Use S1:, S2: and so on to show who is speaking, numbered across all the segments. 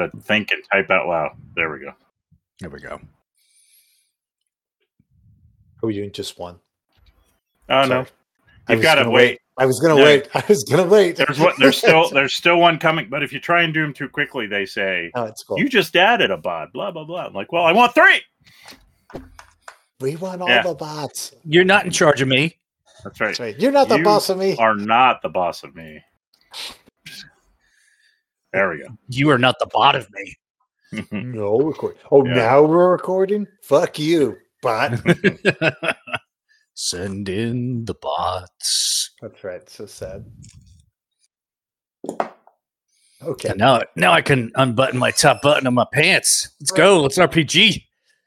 S1: to think and type out loud. There we go.
S2: There we go.
S3: Are we doing just one?
S1: Oh, no. You've got to wait.
S3: I was going to wait. I was going to wait.
S1: There's still one coming, but if you try and do them too quickly, they say,
S3: it's cool.
S1: You just added a bot, blah, blah, blah. I'm like, well, I want 3.
S3: We want all the bots.
S2: You're not in charge of me.
S1: That's right.
S3: You're not the boss of me.
S1: You are not the boss of me. There we go.
S2: You are not the bot of me.
S3: No, record. Now we're recording? Fuck you, bot.
S2: Send in the bots.
S3: That's right. So sad. Okay.
S2: And now I can unbutton my top button of my pants. Let's go. Let's RPG.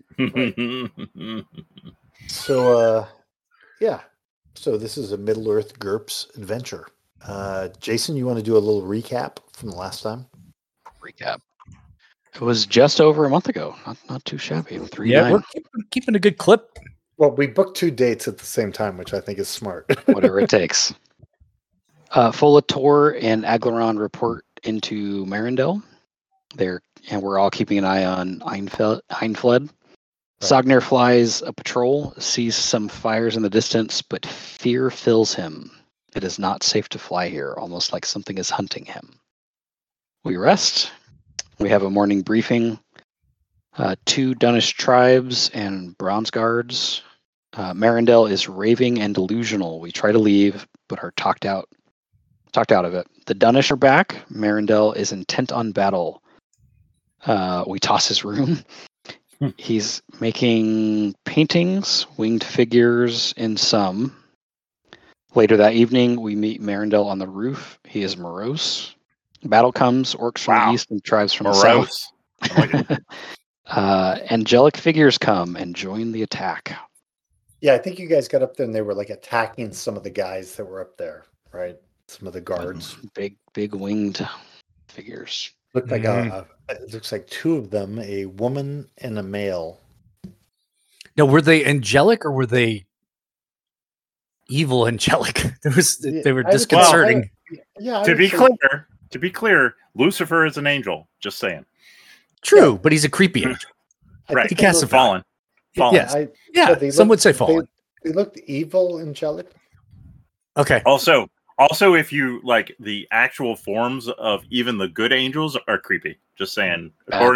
S3: So, yeah. So this is a Middle-earth GURPS adventure. Jason, you want to do a little recap from the last time?
S4: Recap. It was just over a month ago. Not too shabby. 3-9.
S2: Yeah, we're keeping a good clip.
S3: Well, we booked 2 dates at the same time, which I think is smart.
S4: Whatever it takes. Folator and Aglaron report into Marindel. And we're all keeping an eye on Einfled. Right. Sognir flies a patrol, sees some fires in the distance, but fear fills him. It is not safe to fly here, almost like something is hunting him. We rest. We have a morning briefing. 2 Dunish tribes and bronze guards. Marindel is raving and delusional. We try to leave, but are talked out of it. The Dunish are back. Marindel is intent on battle. We toss his room. He's making paintings, winged figures in some. Later that evening, we meet Marindel on the roof. He is morose. Battle comes, orcs from the east and tribes from the south.
S1: I like it.
S4: Angelic figures come and join the attack.
S3: Yeah, I think you guys got up there and they were like attacking some of the guys that were up there, right? Some of the guards.
S4: Big winged figures.
S3: Looked like it looks like 2 of them, a woman and a male.
S2: No, were they angelic or were they evil angelic? They were disconcerting.
S1: To be clear, Lucifer is an angel. Just saying.
S2: True, but he's a creepy angel.
S1: Right.
S2: He casts a
S1: fallen.
S2: Yes. Some would say fallen.
S3: They looked evil angelic.
S2: Okay.
S1: Also, if you like the actual forms of even the good angels are creepy. Just saying.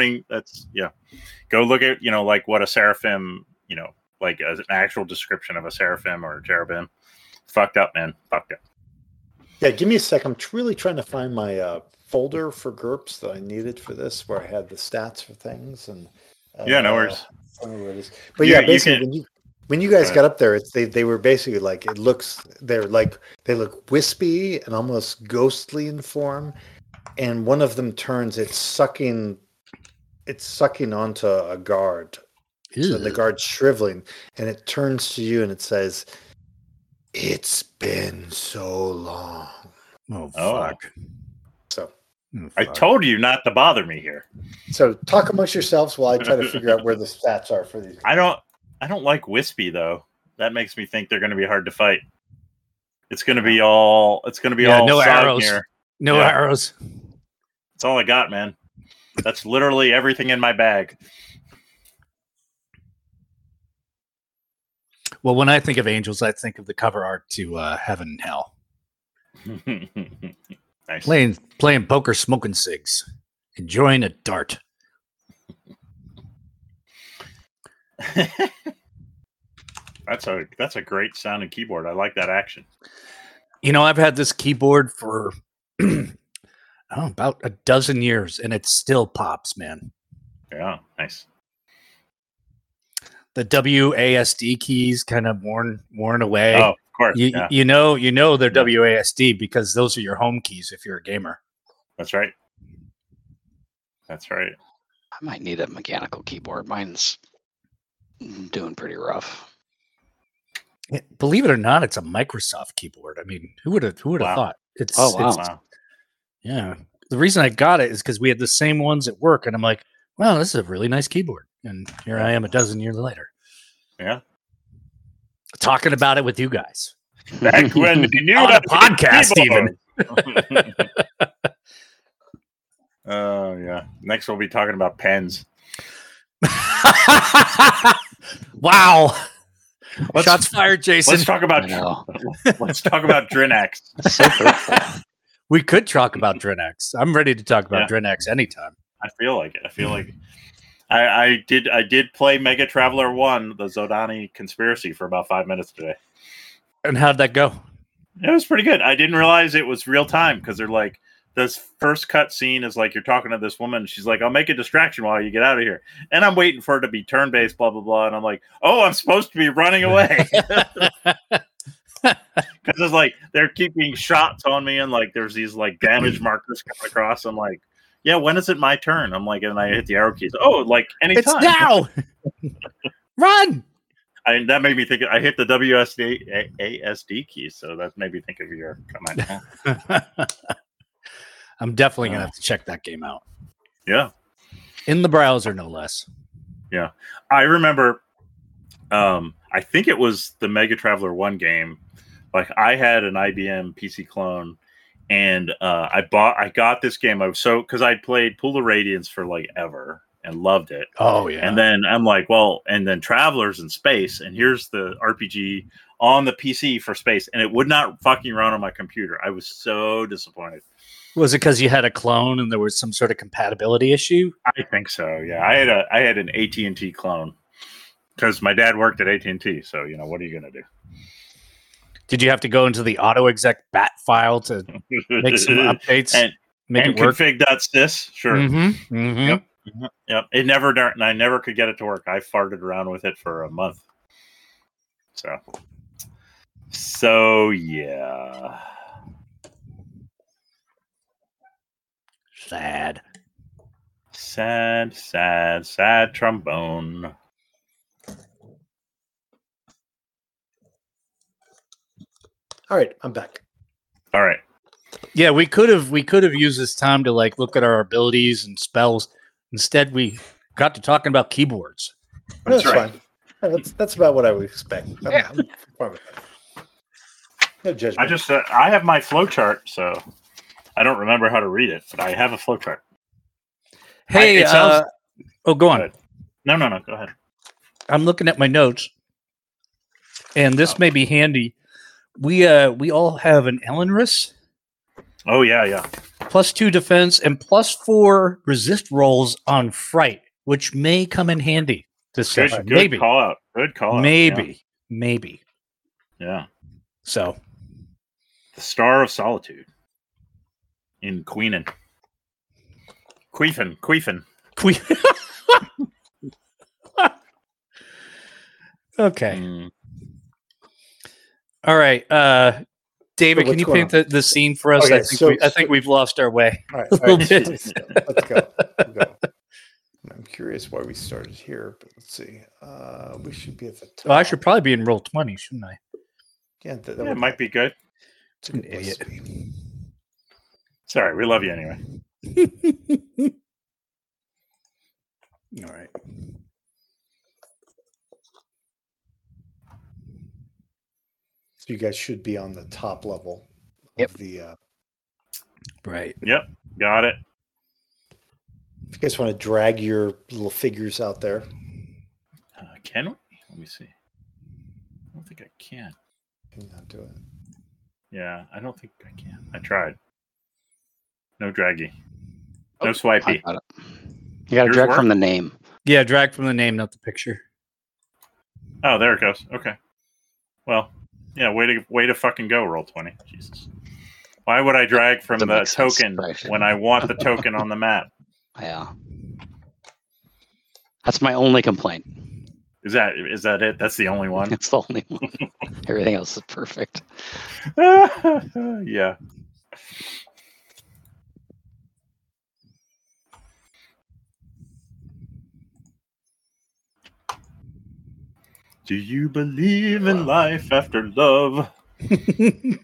S1: Go look at, like what a seraphim, like as an actual description of a seraphim or a cherubim. Fucked up, man. Fucked up.
S3: Yeah, give me a sec. I'm really trying to find my folder for GURPS that I needed for this, where I had the stats for things. And
S1: no worries.
S3: I don't know where it is. But basically, when you guys got up there, they were basically like they look wispy and almost ghostly in form, and one of them turns. It's sucking onto a guard.
S2: Ew.
S3: So the guard's shriveling, and it turns to you and it says, "It's been so long."
S2: Oh fuck!
S1: I told you not to bother me here.
S3: So talk amongst yourselves while I try to figure out where the stats are for these.
S1: I don't like wispy though. That makes me think they're going to be hard to fight. It's going to be all. It's going to be all
S2: no arrows.
S1: Here.
S2: No arrows.
S1: That's all I got, man. That's literally everything in my bag.
S2: Well, when I think of angels, I think of the cover art to Heaven and Hell.
S1: Nice.
S2: Playing poker, smoking cigs, enjoying a dart.
S1: That's a great sounding keyboard. I like that action.
S2: I've had this keyboard for about a dozen years, and it still pops, man.
S1: Yeah, nice.
S2: The WASD keys kind of worn away.
S1: Oh, of course.
S2: You know they're WASD because those are your home keys if you're a gamer.
S1: That's right.
S4: I might need a mechanical keyboard. Mine's doing pretty rough.
S2: Believe it or not, it's a Microsoft keyboard. I mean, who would have thought?
S1: Wow.
S2: Yeah. The reason I got it is because we had the same ones at work, and I'm like, wow, this is a really nice keyboard. And here I am a dozen years later.
S1: Yeah.
S2: Talking about it with you guys.
S1: Back when you knew
S2: on a podcast even.
S1: Oh yeah. Next we'll be talking about pens.
S2: Wow. Shots fired, Jason.
S1: Let's talk about Drinax.
S4: So hurtful.
S2: We could talk about Drinax. I'm ready to talk about Drinax anytime.
S1: I feel like it. I did play Mega Traveler 1, the Zodani Conspiracy, for about 5 minutes today.
S2: And how'd that go?
S1: It was pretty good. I didn't realize it was real time because they're like, this first cut scene is like you're talking to this woman. She's like, I'll make a distraction while you get out of here. And I'm waiting for it to be turn-based, blah, blah, blah. And I'm like, oh, I'm supposed to be running away. Because it's like they're keeping shots on me and like there's these like damage markers coming across. I'm like, yeah, when is it my turn? I'm like, and I hit the arrow keys. Oh, like anytime.
S2: It's now. Run.
S1: That made me think. I hit the WSD keys, so that made me think of your comment.
S2: I'm definitely gonna have to check that game out.
S1: Yeah,
S2: in the browser, no less.
S1: Yeah, I remember. I think it was the Mega Traveler 1 game. Like I had an IBM PC clone, and I got this game. I was because I'd played Pool of Radiance for like ever and loved it.
S2: Oh yeah.
S1: And then I'm like, well, and then Travelers in Space, and here's the RPG on the PC for Space, and it would not fucking run on my computer. I was so disappointed.
S2: Was it because you had a clone and there was some sort of compatibility issue?
S1: I think so. Yeah, I had an AT&T clone because my dad worked at AT&T. So what are you gonna do?
S2: Did you have to go into the AutoExec bat file to make some updates
S1: and
S2: make it work?
S1: Config.sys, sure.
S2: Mm-hmm. Mm-hmm.
S1: Yep. I never could get it to work. I farted around with it for a month. So yeah. Sad trombone.
S3: All right, I'm back.
S1: All right.
S2: Yeah, we could have used this time to like look at our abilities and spells. Instead, we got to talking about keyboards.
S3: That's right. Fine. That's about what I would expect.
S2: Yeah.
S3: No judgment.
S1: I have my flowchart, so I don't remember how to read it, but I have a flowchart.
S2: Hey, go on.
S1: No, go ahead.
S2: I'm looking at my notes, and this may be handy. We all have an Ellenris.
S1: Oh yeah.
S2: +2 defense and +4 resist rolls on fright, which may come in handy this session.
S1: Good call out. Good call out.
S2: Maybe.
S1: Yeah.
S2: So,
S1: the Star of Solitude in Queefin.
S2: Okay. All right. David, can you paint the scene for us? Okay, I think we've lost our way.
S3: All right, let's go. I'm curious why we started here, but let's see. We should be at the top.
S2: Well, I should probably be in roll 20, shouldn't I?
S3: Yeah,
S1: that might be good.
S3: It's a good idiot.
S1: Sorry, we love you anyway.
S2: All right.
S3: So you guys should be on the top level of the.
S2: Right.
S1: Yep. Got it.
S3: If you guys want to drag your little figures out there,
S1: can we? Let me see. I don't think I can.
S3: Can you not do it?
S1: Yeah, I don't think I can. I tried. No draggy. No swipey.
S4: You got to drag from the name.
S2: Yeah, drag from the name, not the picture.
S1: Oh, there it goes. Okay. Well, yeah, way to fucking go, Roll20. Jesus. Why would I drag from the token when I want the token on the map?
S4: Yeah. That's my only complaint.
S1: Is that it? That's the only one?
S4: It's the only one. Everything else is perfect.
S1: Yeah. Do you believe in life after love?
S4: Getting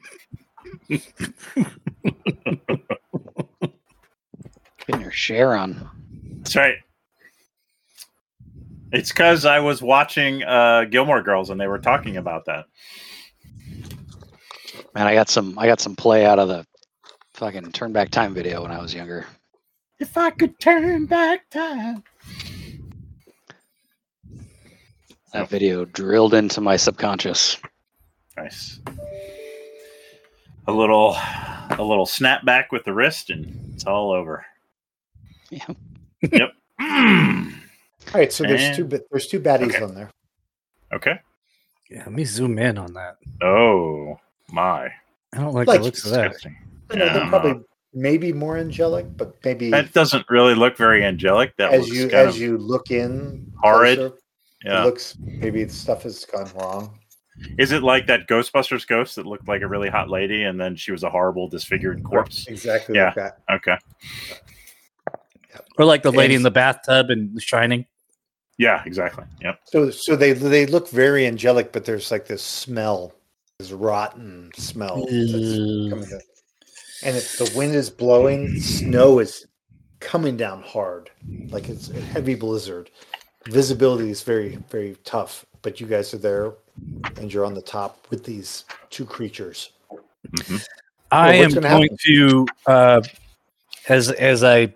S4: your share on.
S1: That's right. It's because I was watching Gilmore Girls and they were talking about that.
S4: Man, I got some play out of the fucking Turn Back Time video when I was younger.
S1: If I could turn back time.
S4: That video drilled into my subconscious.
S1: Nice. A little snapback with the wrist, and it's all over.
S4: Yeah.
S1: Yep.
S3: All right, so there's
S1: And-
S3: two baddies
S1: okay.
S3: on there.
S1: Okay.
S2: Yeah, let me zoom in on that.
S1: Oh my.
S2: I don't like
S3: Like,
S2: the looks of that.
S1: Disgusting.
S3: You know,
S1: Yeah, I
S3: they're
S1: don't
S3: probably
S1: know.
S3: maybe more angelic, but maybe
S1: That doesn't really look very angelic. That
S3: as
S1: looks
S3: you
S1: kind
S3: as
S1: of
S3: you look in
S1: horrid.
S3: closer,
S1: yeah.
S3: it looks maybe stuff has gone wrong.
S1: Is it like that Ghostbusters ghost that looked like a really hot lady and then she was a horrible disfigured corpse?
S3: Exactly
S1: Yeah.
S3: like that.
S1: Okay.
S2: Or like the lady
S3: And-
S2: in the bathtub in The Shining.
S1: Yeah, exactly. Yep.
S3: So they look very angelic, but there's like this smell, this rotten smell that's coming in. And if the wind is blowing, snow is coming down hard, like it's a heavy blizzard. Visibility is very, very tough, but you guys are there and you're on the top with these two creatures.
S1: Mhm.
S2: I
S3: Well,
S2: am
S3: what's gonna
S2: going
S3: happen?
S2: to, as I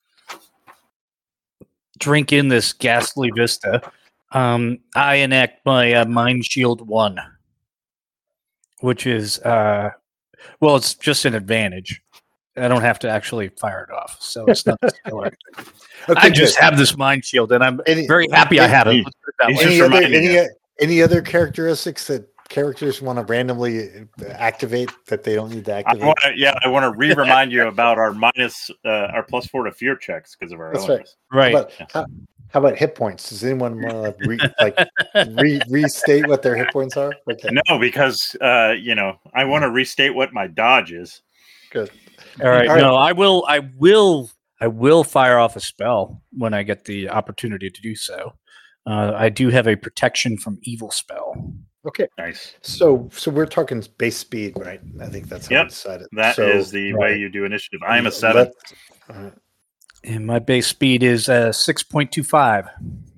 S2: drink in this ghastly vista, I enact my Mind Shield 1, which is, well, it's just an advantage. I don't have to actually fire it off, so it's not.
S3: Okay,
S2: I just
S3: good.
S2: have this Mind Shield, and I'm
S3: Any-
S2: very happy I have it.
S1: any-
S2: Let's put it that
S1: He's
S2: way.
S1: just
S3: Any other
S1: reminding you.
S3: any other characteristics that characters want to randomly activate that they don't need to activate?
S1: I want to remind you about our +4 to fear checks because of our
S3: That's
S1: illness.
S2: Right.
S3: How about hit points? Does anyone want to restate what their hit points are? Okay,
S1: No, because I want to restate what my dodge is.
S3: good.
S2: All right.
S3: All right.
S2: No, I will fire off a spell when I get the opportunity to do so. I do have a protection from evil spell.
S3: Okay,
S1: Nice.
S3: so we're talking base speed, right? I think that's how
S1: Yep.
S3: we decided.
S1: That is the way you do initiative. I am a 7.
S2: And my base speed is 6.25.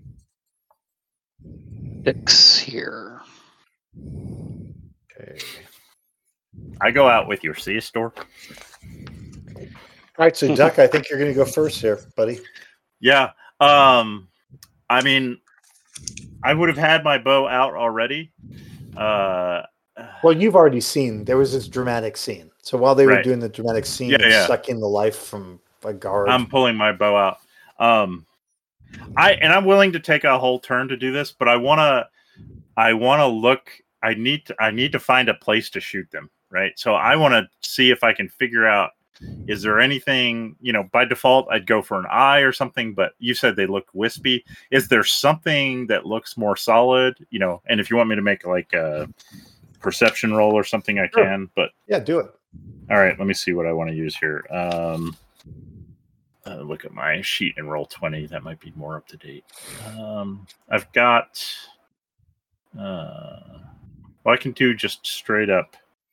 S4: 6 here.
S3: Okay.
S1: I go out with your sea store.
S3: All right, so Duck, I think you're going to go first here, buddy.
S1: Yeah. I mean, I would have had my bow out already.
S3: Well, you've already seen there was this dramatic scene. So while they were
S1: Right.
S3: doing the dramatic scene,
S1: Yeah,
S3: of
S1: yeah.
S3: sucking the life from a guard.
S1: I'm pulling my bow out. I'm willing to take a whole turn to do this, but I wanna look. I need to find a place to shoot them, right? So I want to see if I can figure out, is there anything, by default I'd go for an eye or something, but you said they look wispy. Is there something that looks more solid, and if you want me to make like a perception roll or something, I
S3: Sure.
S1: can, but
S3: Yeah, do it.
S1: all right, let me see what I want to use here. Look at my sheet and roll 20. That might be more up to date. I've got. Well, I can do just straight up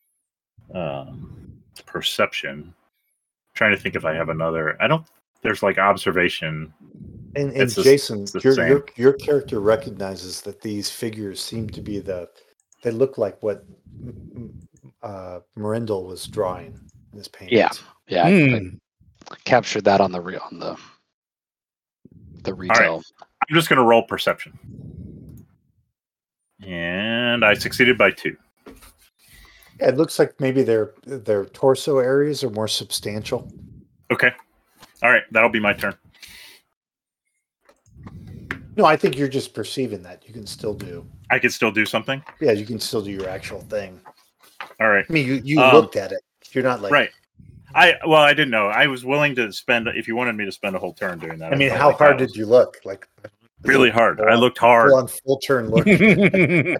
S1: perception. Trying to think if I have another. I don't. There's like observation.
S3: And
S1: It's the-
S3: Jason,
S1: it's the
S3: your
S1: same.
S3: your character recognizes that these figures seem to be they look like what Marindel was drawing in this painting.
S4: Yeah. Yeah.
S2: Hmm.
S4: I captured that on the retail.
S1: I'm just going to roll perception, and I succeeded by 2.
S3: Yeah, it looks like maybe their torso areas are more substantial.
S1: Okay. All right, that'll be my turn.
S3: No, I think you're just perceiving that. You can still do.
S1: I can still do something.
S3: Yeah, you can still do your actual thing.
S1: All right.
S3: I mean, you
S1: Um,
S3: looked at it. You're not like
S1: Right. I didn't know. I was willing to spend, if you wanted me to spend a whole turn doing that.
S3: I mean,
S1: felt
S3: how
S1: like
S3: hard
S1: that was
S3: did you look? Like
S1: Really hard. I looked hard.
S3: full on full turn look, and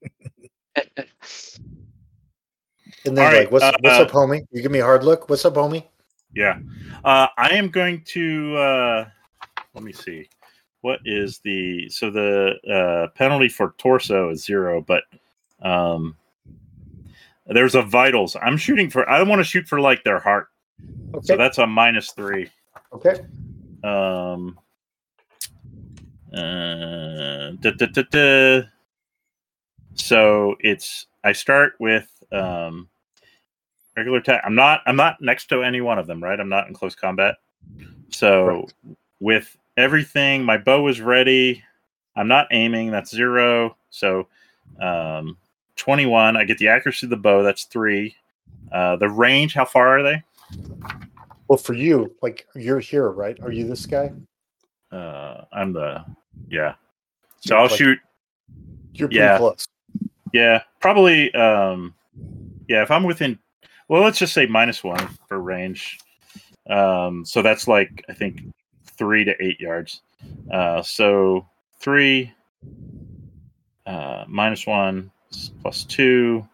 S3: then
S1: All right,
S3: like, what's up, homie? You give me a hard look. What's up, homie?
S1: Yeah. I am going to let me see. What is the penalty for torso is 0, but there's a vitals. I want to shoot for like their heart.
S3: Okay.
S1: So that's a -3.
S3: Okay.
S1: So I start with regular attack. I'm not next to any one of them, right? I'm not in close combat. So with everything, my bow is ready. I'm not aiming. That's 0. So 21. I get the accuracy of the bow. That's 3. The range, how far are they?
S3: Well, for you, like you're here, right? Are you this guy?
S1: I'm the So I'll shoot.
S3: You're pretty close.
S1: Yeah, probably. If I'm within, well, let's just say -1 for range. So that's like I think 3 to 8 yards. So 3 -1 +2.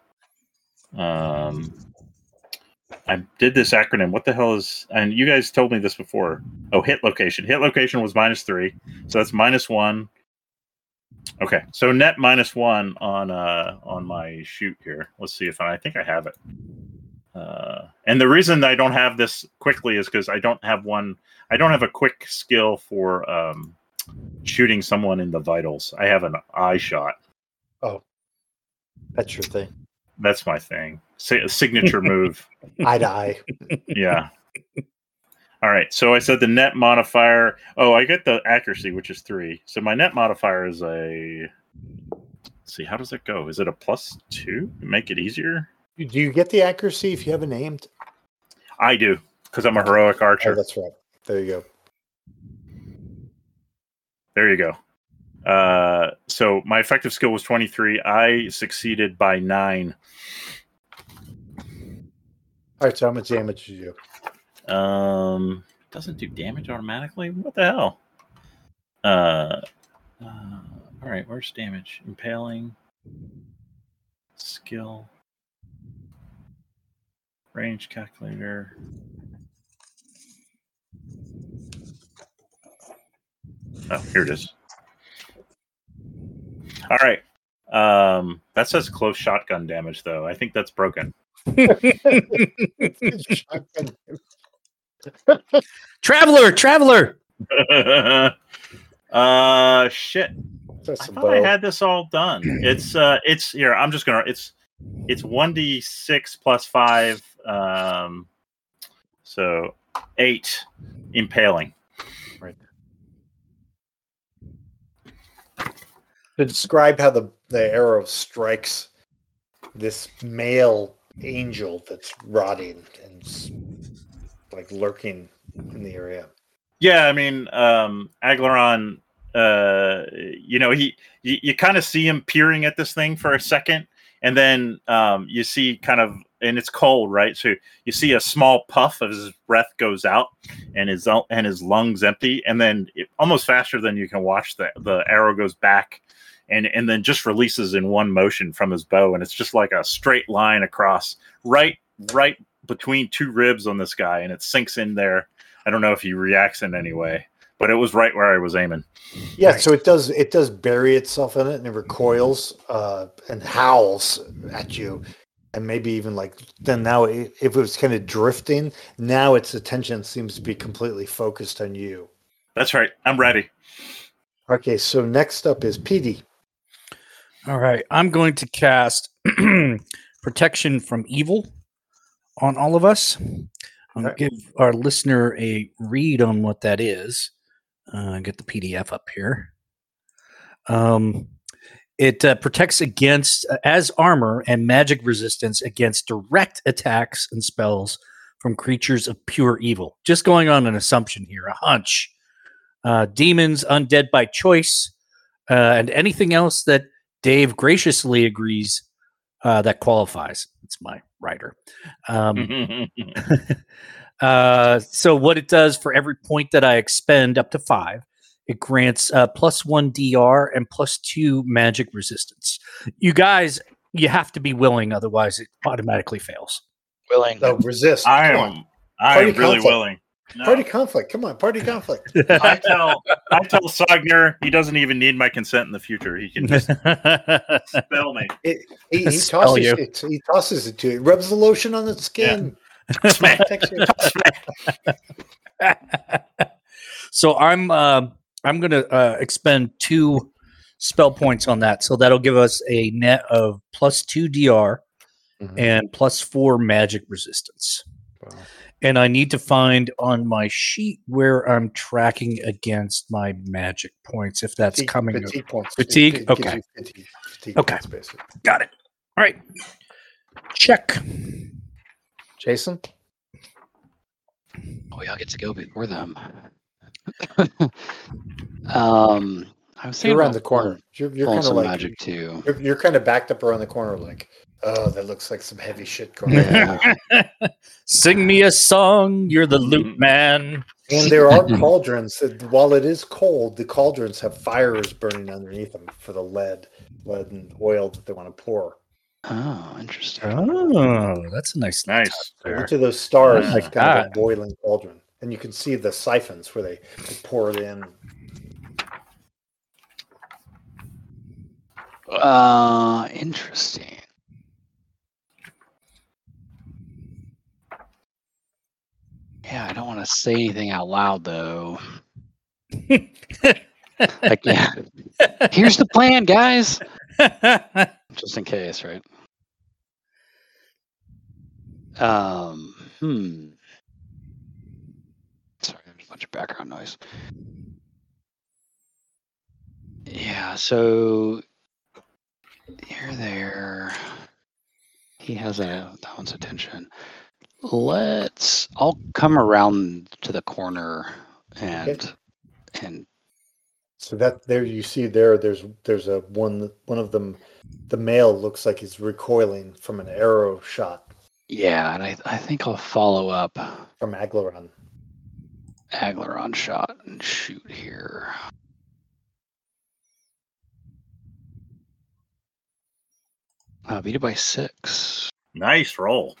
S1: I did this acronym. What the hell is? And you guys told me this before. Oh, hit location. Hit location was -3, so that's -1. Okay, so net -1 on my shoot here. Let's see if I think I have it. And the reason I don't have this quickly is because I don't have one. I don't have a quick skill for shooting someone in the vitals. I have an eye shot.
S3: Oh, that's your thing.
S1: That's my thing. A signature move.
S3: Eye to eye.
S1: Yeah. All right. So I said the net modifier. Oh, I get the accuracy, which is 3. So my net modifier is a. Let's see. How does it go? Is it a +2? Make it easier.
S3: Do you get the accuracy if you have it named?
S1: I do, because I'm a heroic archer.
S3: Oh, that's right. There you go.
S1: There you go. So my effective skill was 23. I succeeded by 9.
S3: All right. So how much damage did you do?
S1: Doesn't do damage automatically. What the hell? All right. Where's damage? Impaling. Skill. Range calculator. Oh, here it is. All right. That says close shotgun damage, though. I think that's broken.
S2: Traveler.
S1: Shit.
S3: That's
S1: I thought I had this all done. It's here. I'm just gonna. It's 1d6 plus 5. So 8 impaling.
S3: Right. To describe how the arrow strikes this male angel that's rotting and like lurking in the area.
S1: Yeah, I mean, Aglaron, you kind of see him peering at this thing for a second, and then you see kind of, and it's cold, right? So you see a small puff of his breath goes out, and his lungs empty, and then almost faster than you can watch, the arrow goes back, and then just releases in one motion from his bow, and it's just like a straight line across, right between 2 ribs on this guy, and it sinks in there. I don't know if he reacts in any way, but it was right where I was aiming.
S3: Yeah, nice. So it does bury itself in it, and it recoils and howls at you, and maybe even like then now if it was kind of drifting, now its attention seems to be completely focused on you.
S1: That's right. I'm ready.
S3: Okay, so next up is PD.
S2: All right, I'm going to cast Protection from Evil on all of us. I'll give our listener a read on what that is. Get the PDF up here. It protects against, as armor and magic resistance against direct attacks and spells from creatures of pure evil. Just going on an assumption here, a hunch. Demons, undead by choice, and anything else that Dave graciously agrees that qualifies. It's my writer. So what it does for every point that I expend up to 5, it grants +1 DR and +2 magic resistance. You guys, you have to be willing, otherwise it automatically fails.
S4: Willing.
S3: No, resist.
S1: I am really willing. No.
S3: Party conflict. Come on, party conflict.
S1: I tell Sogner he doesn't even need my consent in the future. He can just spell me.
S3: He tosses it to you. Rubs the lotion on the skin.
S1: Yeah.
S2: So I'm going to expend 2 spell points on that. So that'll give us a net of +2 DR and +4 magic resistance.
S3: Wow.
S2: and I need to find on my sheet where I'm tracking against my magic points. If that's coming.
S3: Fatigue points.
S2: Fatigue?
S3: It gives
S2: Okay.
S3: you fatigue
S2: Okay.
S3: points, basically.
S2: Got it. All right. Check.
S3: Jason?
S4: We all get to go before them. I was
S3: You're
S4: thinking
S3: around
S4: about
S3: the corner. You're
S4: pulling
S3: kind of
S4: some
S3: like
S4: magic too.
S3: You're kind of backed up around the corner, like, oh, that looks like some heavy shit going on.
S4: Yeah.
S2: Sing me a song. You're the loot man.
S3: And there are cauldrons. That, while it is cold, the cauldrons have fires burning underneath them for the lead and oil that they want to pour.
S4: Oh, interesting.
S2: Oh, that's a nice.
S1: Nice.
S2: There.
S3: Each of those stars
S1: Yeah.
S3: is kind of a boiling cauldron, and you can see the siphons where they pour it in.
S4: Interesting. Yeah, I don't want to say anything out loud though. Like, yeah. Here's the plan, guys. Just in case, right? Sorry, there's a bunch of background noise. Yeah, so you're there. He has that one's attention. I'll come around to the corner and
S3: So that there you see there's a one of them, the male looks like he's recoiling from an arrow shot
S4: yeah, and I think I'll follow up
S3: from Aglaron.
S4: shot and shoot here. Beat it by 6.
S1: Nice roll.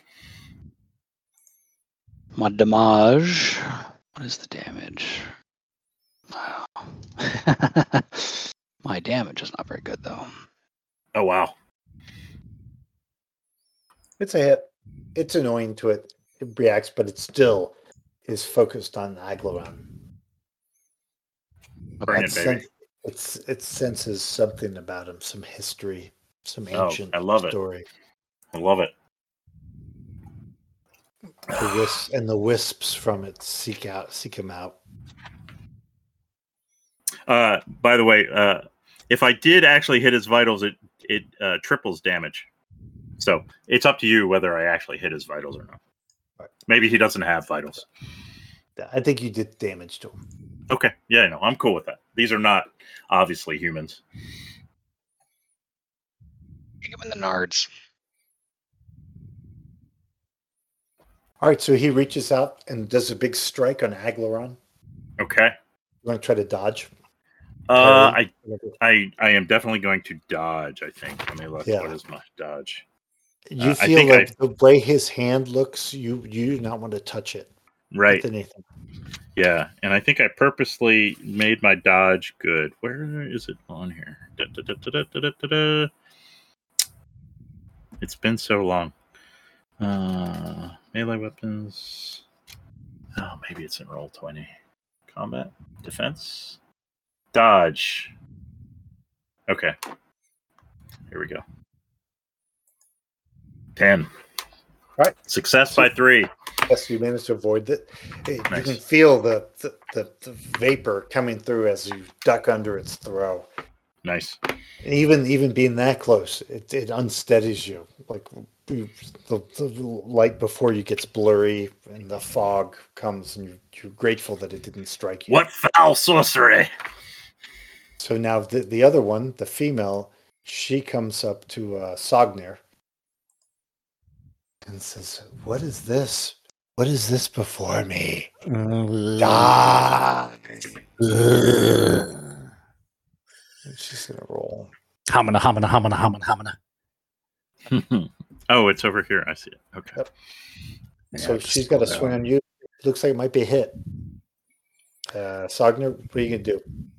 S4: My damage. What is the damage? Wow. My damage is not very good though.
S1: Oh wow.
S3: It's a hit. It's annoying to it. It reacts, but it still is focused on Aglaron.
S1: Bring it, baby.
S3: It senses something about him, some history, some
S1: Oh,
S3: ancient
S1: I love it.
S3: story.
S1: I love it.
S3: The wisps from it seek him out.
S1: By the way, if I did actually hit his vitals, it triples damage. So it's up to you whether I actually hit his vitals or not.
S3: Right.
S1: Maybe he doesn't have vitals.
S3: I think you did damage to him.
S1: Okay. Yeah, no, I'm cool with that. These are not obviously humans.
S4: Kick him in the nards.
S3: All right, so he reaches out and does a big strike on Aglaron.
S1: Okay.
S3: You want to try to dodge?
S1: I am definitely going to dodge, I think. Let me look.
S3: Yeah.
S1: What is my dodge?
S3: You feel like the way his hand looks, you do not want to touch it.
S1: Right.
S3: With anything.
S1: Yeah, and I think I purposely made my dodge good. Where is it on here? It's been so long. Melee weapons. Oh, maybe it's in Roll20. Combat. Defense. Dodge. Okay. Here we go. 10.
S3: All right.
S1: Success by 3.
S3: Yes, you managed to avoid it. You
S1: Nice.
S3: can feel the vapor coming through as you duck under its throw.
S1: Nice.
S3: And even being that close, it unsteadies you. Like the light before you gets blurry and the fog comes, and you're grateful that it didn't strike you.
S1: What foul sorcery!
S3: So now the other one, the female, she comes up to Sognir and says, "What is this? What is this before me? Die!" She's gonna roll.
S2: Hamina, hamina, hamina, hamina, hamina.
S1: Oh, it's over here. I see it. Okay.
S3: Yep.
S2: Yeah,
S3: So
S2: just
S3: she's got to
S2: slow
S3: swing
S2: down.
S3: on you. Looks like it might be a hit. Sognir, what are you gonna do?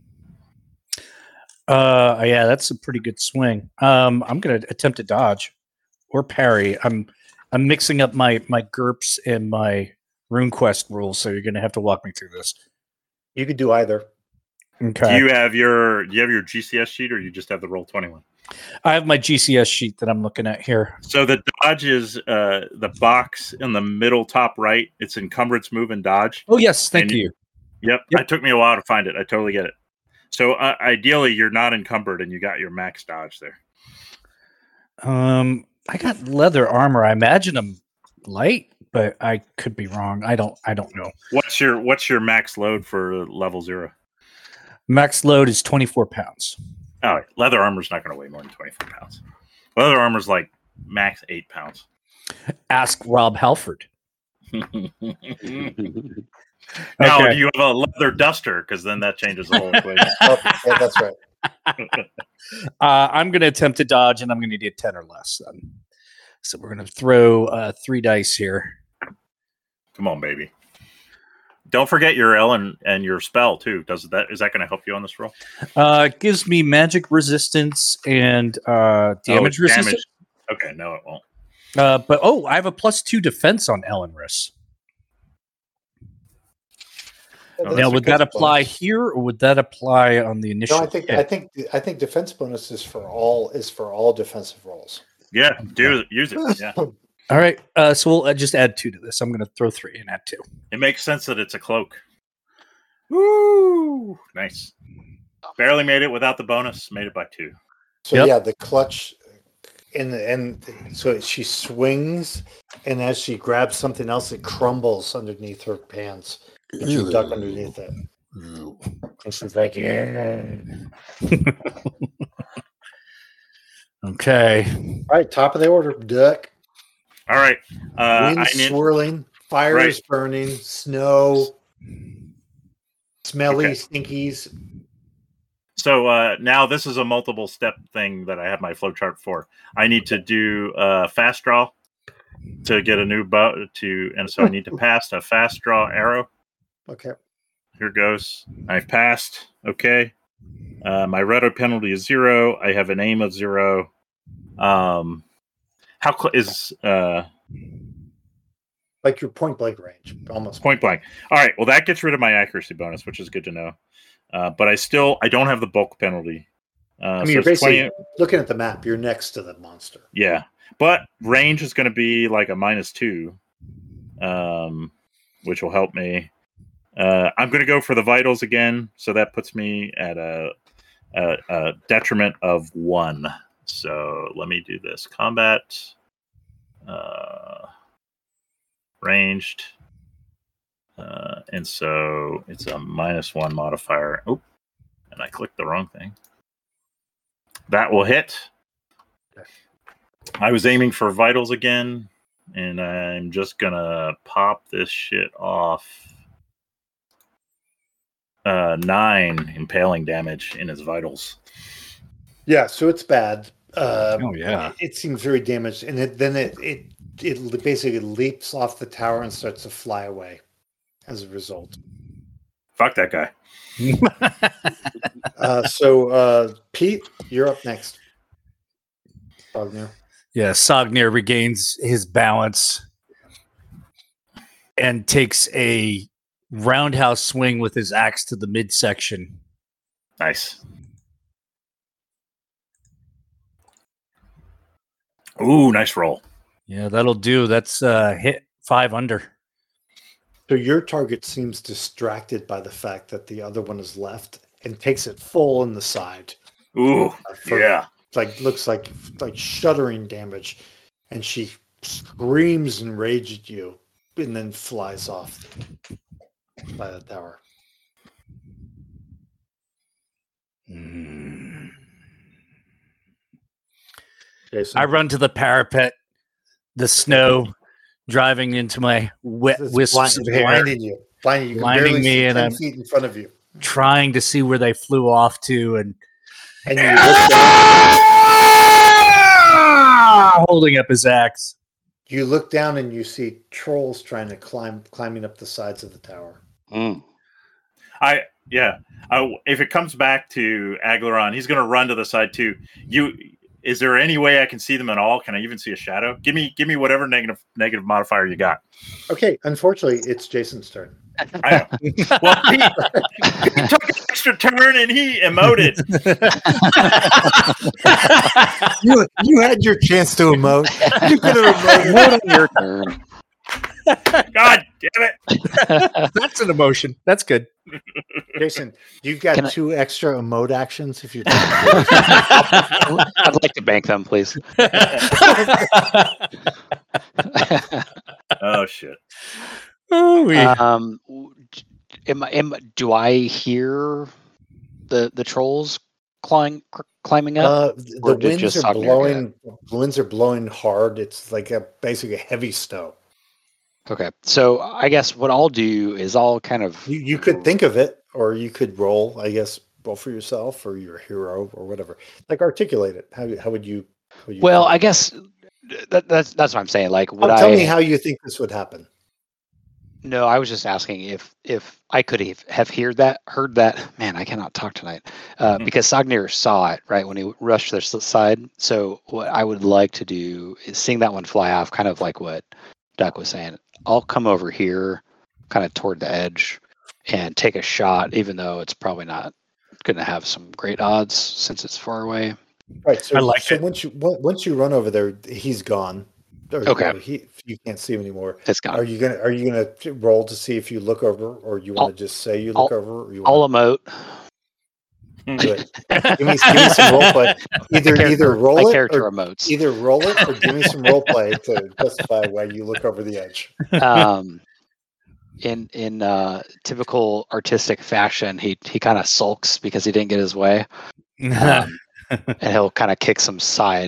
S2: Yeah, that's a pretty good swing. I'm gonna attempt to dodge or parry. I'm mixing up my GURPS and my RuneQuest rules, so you're gonna have to walk me through this.
S3: You could do either.
S2: Okay.
S1: Do you have your GCS sheet, or you just have the Roll21?
S2: I have my GCS sheet that I'm looking at here.
S1: So the dodge is the box in the middle top right. It's encumbrance, move, and dodge.
S2: Oh yes, thank you.
S1: Yep. It took me a while to find it. I totally get it. So ideally, you're not encumbered, and you got your max dodge there.
S2: I got leather armor. I imagine I'm light, but I could be wrong. I don't know.
S1: What's your max load for level 0?
S2: Max load is 24 pounds.
S1: Oh, leather armor's not going to weigh more than 24 pounds. Leather armor's like max 8 pounds.
S2: Ask Rob Halford.
S1: Now,
S2: Okay.
S1: do you have a leather duster? Because then that changes the whole equation.
S3: Oh, yeah, that's right.
S2: I'm going to attempt to dodge, and I'm going to need 10 or less. Then. So we're going to throw 3 dice here.
S1: Come on, baby. Don't forget your L and your spell too. Is that going to help you on this roll?
S2: It gives me magic resistance and damage resistance.
S1: Okay, no, it won't.
S2: But I have a +2 defense on Ellenris. Now, would that apply here, or would that apply on the initial?
S3: No, I think defense bonus is for all defensive rolls.
S1: Yeah, use it. Yeah.
S2: All right. So we'll just add 2 to this. I'm going to throw 3 and add 2.
S1: It makes sense that it's a cloak. Woo! Nice. Barely made it without the bonus. Made it by 2.
S3: So yeah, the clutch, and so she swings, and as she grabs something else, it crumbles underneath her pants, and you duck underneath it. And she's like, "Yeah."
S2: Okay.
S3: All right, top of the order, duck.
S1: All right.
S3: Wind swirling, fires burning, snow, smelly stinkies.
S1: So now this is a multiple step thing that I have my flowchart for. I need to do a fast draw to get a new bow and so I need to pass a fast draw arrow.
S3: Okay.
S1: Here goes. I've passed. Okay. My redo penalty is 0. I have an aim of 0. How is
S3: like your point blank range, almost
S1: point blank? All right. Well, that gets rid of my accuracy bonus, which is good to know. But I don't have the bulk penalty.
S3: I mean, you're basically looking at the map. You're next to the monster.
S1: Yeah, but range is going to be like a -2, which will help me. I'm going to go for the vitals again, so that puts me at a detriment of 1. So let me do this. Combat, ranged, and so it's a -1 modifier. Oh, and I clicked the wrong thing. That will hit. I was aiming for vitals again, and I'm just gonna pop this shit off. 9 impaling damage in his vitals.
S3: Yeah, so it's bad.
S2: Yeah.
S3: It seems very damaged, and it basically leaps off the tower and starts to fly away as a result.
S1: Fuck that guy.
S3: So Pete, you're up next. Sognir.
S2: Yeah, Sognir regains his balance and takes a roundhouse swing with his axe to the midsection.
S1: Nice. Ooh, nice roll.
S2: Yeah, that'll do. That's hit 5 under.
S3: So your target seems distracted by the fact that the other one is left and takes it full in the side.
S1: Ooh, yeah.
S3: Looks like shuddering damage, and she screams in rage at you, and then flies off by the tower. Jason?
S2: I run to the parapet, the snow driving into my wet wisps of hair,
S3: blinding you. You can
S2: blinding me, and
S3: 10
S2: I'm
S3: feet in front of you.
S2: trying to see where they flew off to, and
S3: you look down,
S2: holding up his axe.
S3: You look down and you see trolls trying to climbing up the sides of the tower.
S1: If it comes back to Aglaron, he's going to run to the side too. Is there any way I can see them at all? Can I even see a shadow? Give me whatever negative modifier you got.
S3: Okay, unfortunately, it's Jason's turn.
S1: I know. Well, he took an extra turn and he emoted.
S3: You had your chance to emote. You could have emoted.
S4: Vote on your turn.
S1: God damn it!
S2: That's an emotion. That's good.
S3: Jason, you've got
S4: Can I- 2
S3: extra emote actions if you'd like.
S4: I'd like to bank them, please.
S1: Oh shit!
S4: Do I hear the trolls climbing up?
S3: The
S4: did
S3: winds
S4: just
S3: are
S4: Sogner
S3: blowing. The winds are blowing hard. It's like basically heavy snow.
S4: Okay, so I guess what I'll do is I'll kind of
S3: You could think of it, or you could roll. I guess roll for yourself or your hero or whatever. Like articulate it. How would you?
S4: Well, I guess that's what I'm saying. Like, would
S3: tell me how you think this would happen.
S4: No, I was just asking if I could have heard that. Man, I cannot talk tonight because Sognir saw it right when he rushed to the side. So what I would like to do is seeing that one fly off, kind of like what Duck was saying. I'll come over here, kind of toward the edge, and take a shot, even though it's probably not going to have some great odds since it's far away.
S3: Right. So,
S2: I like it.
S3: Once you run over there, he's gone.
S4: Okay.
S3: You can't see him anymore.
S4: It's gone.
S3: Are you gonna roll to see if you look over, or you want to just say you look over? Or you
S4: I'll emote.
S3: do it. give me some role play. Either roll it or
S4: emotes.
S3: Either roll it or give me some role play to justify why you look over the edge.
S4: In typical artistic fashion, he kind of sulks because he didn't get his way, and he'll kind of kick some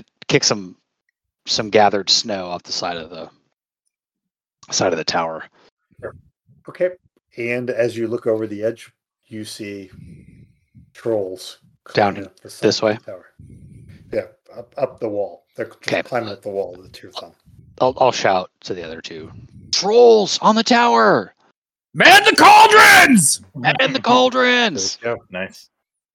S4: gathered snow off the side of the tower.
S3: Okay. And as you look over the edge, you see trolls
S4: down this way.
S3: Tower. Yeah, up the wall. They're climbing up the wall with your thumb.
S4: I'll shout to the other two. Trolls on the tower!
S2: Man the cauldrons!
S4: Man the cauldrons!
S1: There we go. Nice.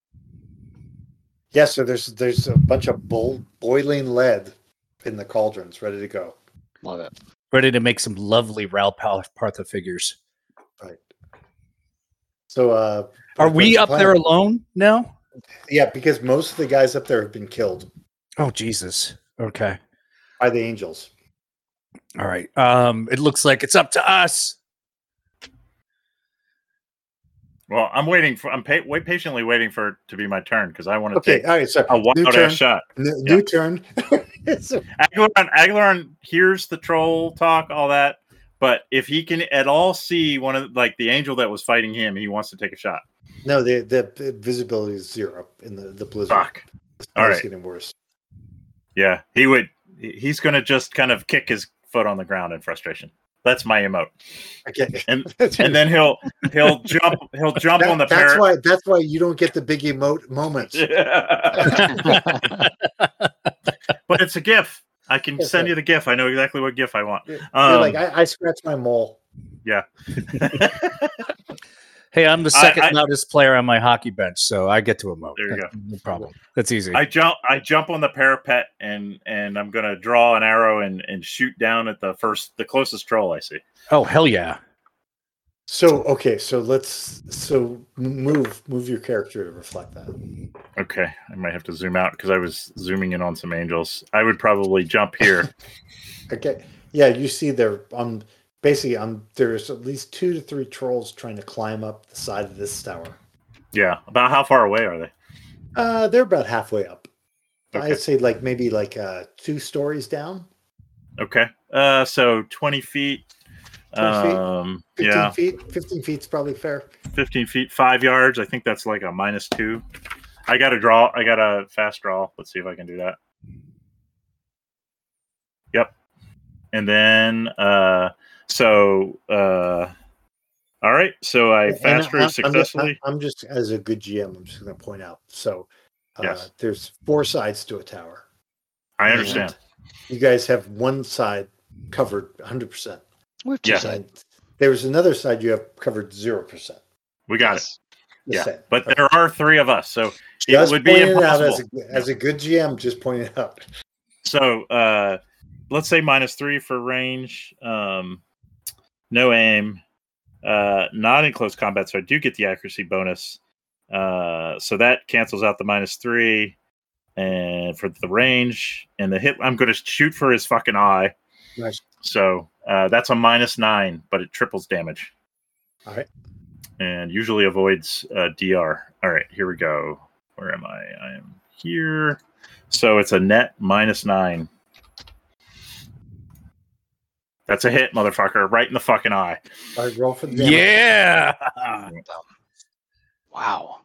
S3: Yeah, so there's a bunch of boiling lead in the cauldrons ready to go.
S4: Love it.
S2: Ready to make some lovely Ral Partha figures.
S3: Right. So
S2: are we up there alone now?
S3: Yeah, because most of the guys up there have been killed.
S2: Oh Jesus. Okay.
S3: By the angels.
S2: All right. It looks like it's up to us.
S1: Well, I'm patiently waiting for it to be my turn because I want to take
S3: all right, so
S1: a wild-ass shot.
S3: New turn.
S1: Aglarond hears the troll talk, all that, but if he can at all see one of the angel that was fighting him, he wants to take a shot.
S3: No, the visibility is 0 in the blizzard.
S1: Fuck. All right.
S3: It's getting worse.
S1: Yeah, he's going to just kind of kick his foot on the ground in frustration. That's my emote.
S3: Okay.
S1: And then he'll jump on the parrot.
S3: That's why you don't get the big emote moments.
S1: But it's a GIF. I can send you the GIF. I know exactly what GIF I want.
S3: You're like I scratched my mole.
S1: Yeah.
S2: Hey, I'm the second loudest player on my hockey bench, so I get to emote.
S1: There you go.
S2: No problem. That's easy.
S1: I jump on the parapet and I'm gonna draw an arrow and shoot down at the closest troll I see.
S2: Oh hell yeah.
S3: So move your character to reflect that.
S1: Okay. I might have to zoom out because I was zooming in on some angels. I would probably jump here.
S3: Okay. Yeah, you see there there's at least 2 to 3 trolls trying to climb up the side of this tower.
S1: Yeah. About how far away are they?
S3: They're about halfway up.
S1: Okay.
S3: I'd say maybe 2 stories down.
S1: Okay. So 20 feet.
S3: 20 feet? 15
S1: yeah.
S3: feet. 15 feet's probably fair.
S1: 15 feet, 5 yards. I think that's like a -2. I got a fast draw. Let's see if I can do that. Yep. And then, all right. So I fast drew successfully.
S3: I'm just, as a good GM, I'm just going to point out. So
S1: yes.
S3: There's 4 sides to a tower.
S1: I understand.
S3: You guys have one side covered 100%.
S4: We have 2 sides.
S3: There's another side you have covered 0%.
S1: We got it. Yeah,
S3: same.
S1: But there are 3 of us, so
S3: just
S1: it would be impossible.
S3: As a good GM, just point it out.
S1: So let's say -3 for range, no aim, not in close combat, so I do get the accuracy bonus. So that cancels out the -3, and for the range and the hit, I'm going to shoot for his fucking eye.
S3: Nice.
S1: So that's a -9, but it triples damage.
S3: All right.
S1: And usually avoids DR. All right, here we go. Where am I? I am here. So it's a net -9. That's a hit, motherfucker, right in the fucking eye.
S3: All right, roll for the damage.
S2: Yeah.
S4: Wow.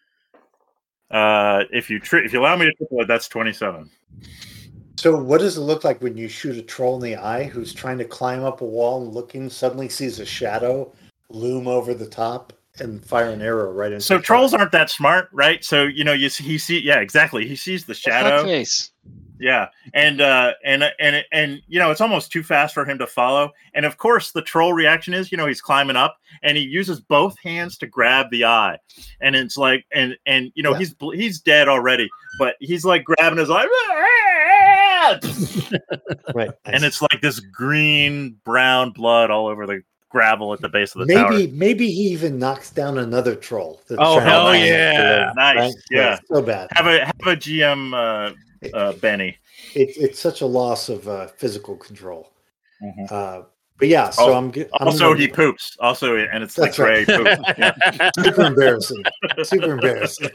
S1: If you allow me to triple it, that's 27.
S3: So what does it look like when you shoot a troll in the eye who's trying to climb up a wall and looking, suddenly sees a shadow loom over the top and fire an arrow right into
S1: So trolls aren't that smart, right? So he exactly. He sees the shadow.
S4: Face.
S1: Yeah, and it's almost too fast for him to follow. And of course, the troll reaction is, he's climbing up, and he uses both hands to grab the eye, and it's like, he's dead already, but he's like grabbing his eye,
S3: right,
S1: and it's like this green brown blood all over the gravel at the base of the tower.
S3: Maybe he even knocks down another troll.
S2: Oh hell yeah!
S1: Nice,
S3: right?
S1: yeah.
S3: So bad.
S1: Have a GM. Benny.
S3: It's such a loss of physical control.
S1: Mm-hmm.
S3: But yeah, so
S1: he poops. Also, and it's like gray poop. Yeah.
S3: Super embarrassing. Super embarrassing.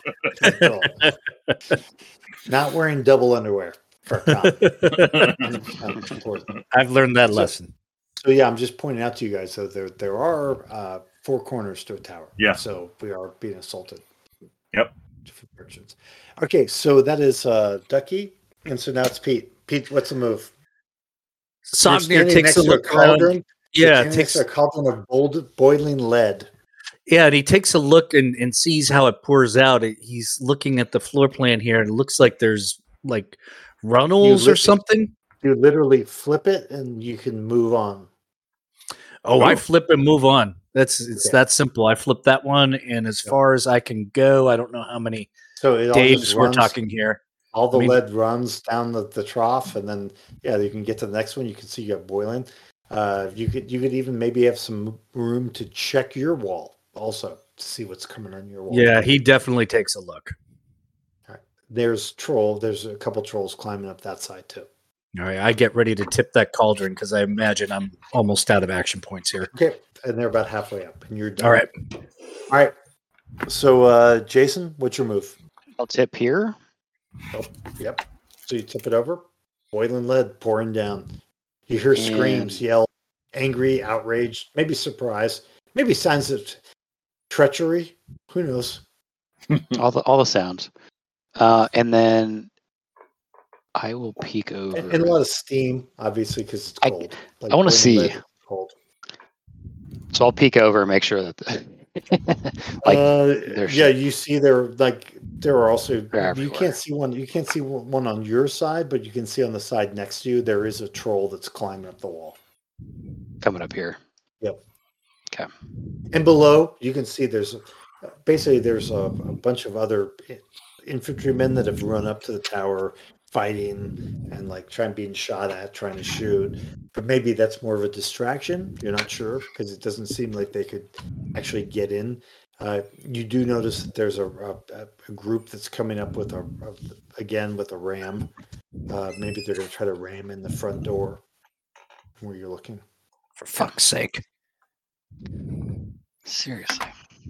S3: Not wearing double underwear for a cop.
S2: I've learned that lesson.
S3: So yeah, I'm just pointing out to you guys. So there are 4 corners to a tower.
S1: Yeah.
S3: So we are being assaulted.
S1: Yep.
S3: Different directions. Okay, so that is Ducky, and so now it's Pete. Pete, what's the move?
S2: Sognir takes a look around. Yeah,
S3: takes a cauldron of boiling lead.
S2: Yeah, and he takes a look and sees how it pours out. He's looking at the floor plan here, and it looks like there's like runnels or something.
S3: You literally flip it, and you can move on.
S2: Oh, I flip and move on. It's that simple. I flip that one, and as far as I can go, I don't know how many Daves we're talking here.
S3: All the lead runs down the trough, and then you can get to the next one. You can see you got boiling. You could even maybe have some room to check your wall also to see what's coming on your wall.
S2: Yeah, he definitely takes a look.
S3: All right. There's a couple trolls climbing up that side too.
S2: All right, I get ready to tip that cauldron because I imagine I'm almost out of action points here.
S3: Okay, and they're about halfway up, and you're done.
S2: All
S3: right. So, Jason, what's your move?
S4: I'll tip here.
S3: Oh, yep. So you tip it over. Boiling lead pouring down. You hear screams, yell, angry, outraged, maybe surprise, maybe signs of treachery. Who knows?
S4: all the sounds, and then I will peek over.
S3: And a lot of steam, obviously, because it's cold.
S4: I want to see.
S3: Cold.
S4: So I'll peek over and make sure that
S3: you see there are also you can't see one on your side, but you can see on the side next to you there is a troll that's climbing up the wall.
S4: Coming up here.
S3: Yep.
S4: Okay.
S3: And below you can see there's a bunch of other infantrymen that have run up to the tower fighting and being shot at, trying to shoot. But maybe that's more of a distraction. You're not sure because it doesn't seem like they could actually get in. You do notice that there's a group that's coming up with a ram. Maybe they're going to try to ram in the front door where you're looking.
S2: For fuck's sake.
S4: Seriously.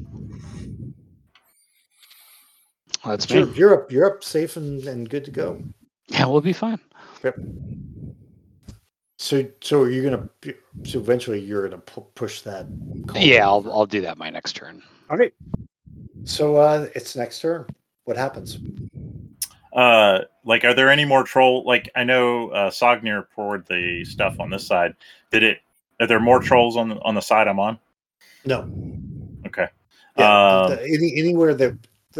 S4: Well, that's
S3: me. You're up safe and good to go.
S4: Yeah, we'll be fine.
S3: Yep. So are you gonna? So eventually, you're gonna push that.
S4: Yeah, I'll do that my next turn.
S3: All right. So it's next turn. What happens?
S1: Are there any more troll? I know Sognir poured the stuff on this side. Are there more trolls on the side I'm on?
S3: No.
S1: Okay.
S3: Yeah, anywhere that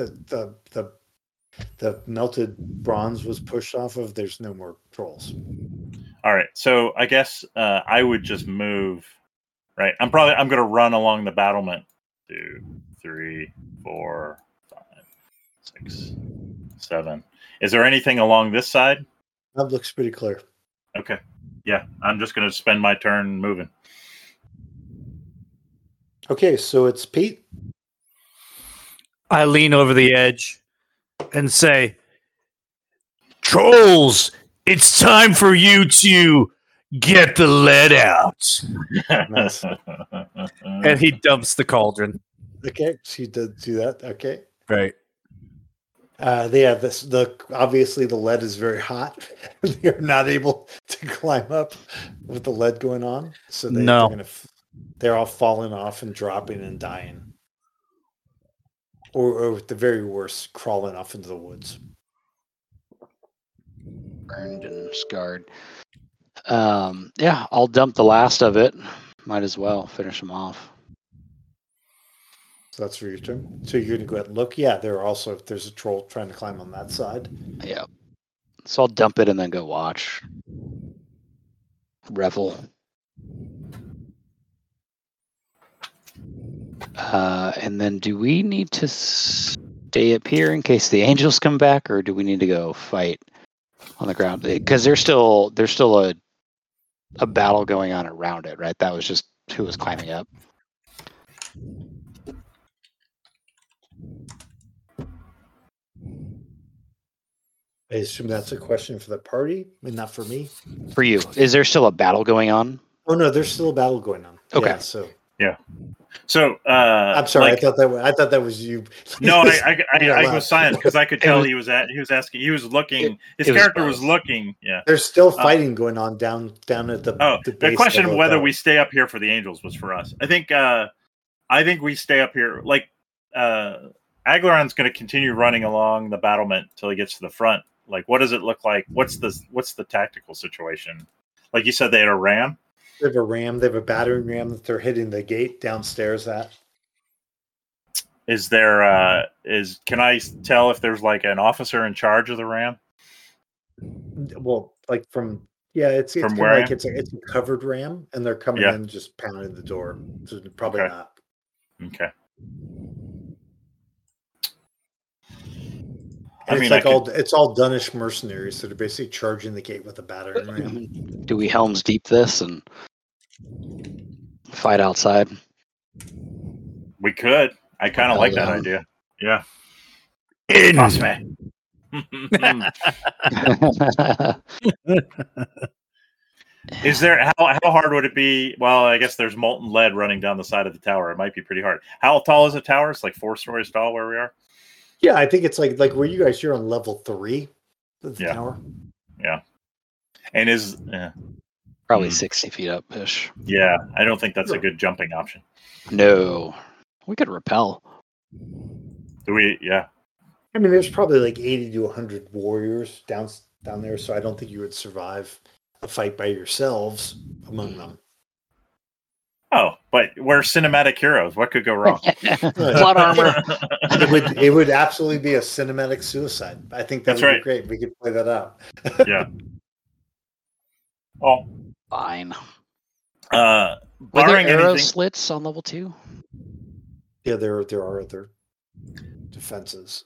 S3: the melted bronze was pushed off of, there's no more trolls.
S1: All right, so I guess I would just move. Right, I'm going to run along the battlement. 2, 3, 4, 5, 6, 7. Is there anything along this side?
S3: That looks pretty clear.
S1: Okay, yeah, I'm just going to spend my turn moving.
S3: Okay, so it's Pete.
S2: I lean over the edge and say, "Trolls, it's time for you to get the lead out."
S3: Nice.
S2: And he dumps the cauldron.
S3: Okay, she did do that. Okay.
S2: Right.
S3: They have this. Obviously the lead is very hot. They're not able to climb up with the lead going on, so they're all falling off and dropping and dying, or at the very worst, crawling off into the woods.
S4: Burned and scarred. Yeah, I'll dump the last of it. Might as well finish them off.
S3: So that's for your turn. So you're going to go ahead and look. Yeah, there's a troll trying to climb on that side.
S4: Yeah. So I'll dump it and then go watch. Revel. And then do we need to stay up here in case the angels come back, or do we need to go fight on the ground? Because there's still a battle going on around it, right? That was just who was climbing up.
S3: I assume that's a question for the party, and not for me.
S4: For you, is there still a battle going on?
S3: Oh no, there's still a battle going on.
S4: Okay,
S3: yeah,
S1: so
S3: I'm sorry. I thought that was you.
S1: No, I was silent because I could tell he was asking. He was looking. His character was looking. Yeah,
S3: there's still fighting going on down at the.
S1: The question of whether we stay up here for the angels was for us. I think we stay up here. Like Aglaron's going to continue running along the battlement until he gets to the front. Like, what does it look like? What's the tactical situation? Like you said, they had a ram.
S3: They have a ram. They have a battering ram that they're hitting the gate downstairs at.
S1: Is there? Can I tell if there's like an officer in charge of the ram?
S3: Well, like it's
S1: from
S3: where
S1: like
S3: it's a covered ram, and they're coming in just pounding the door. So probably not.
S1: Okay.
S3: It's all Dunish mercenaries that are basically charging the gate with a battering ram.
S4: Do we Helm's Deep this and fight outside?
S1: We could. I kind of like that idea. Yeah.
S2: Boss man.
S1: Is there how hard would it be? Well, I guess there's molten lead running down the side of the tower. It might be pretty hard. How tall is the tower? It's like 4 stories tall where we are.
S3: Yeah, I think it's like where you guys. You're on level 3 of the tower.
S1: Yeah, and
S4: probably 60 feet up ish.
S1: Yeah, I don't think that's a good jumping option.
S4: No, we could rappel.
S1: Do we? Yeah.
S3: I mean, there's probably like 80 to 100 warriors down there, so I don't think you would survive a fight by yourselves among them.
S1: Oh, but we're cinematic heroes. What could go wrong?
S4: Plot armor.
S3: It would absolutely be a cinematic suicide. I think that's right. Be great. We could play that out.
S1: Yeah. Oh,
S4: fine.
S1: Barring
S4: Were there arrow
S1: anything...
S4: slits on level 2?
S3: Yeah, there are other defenses.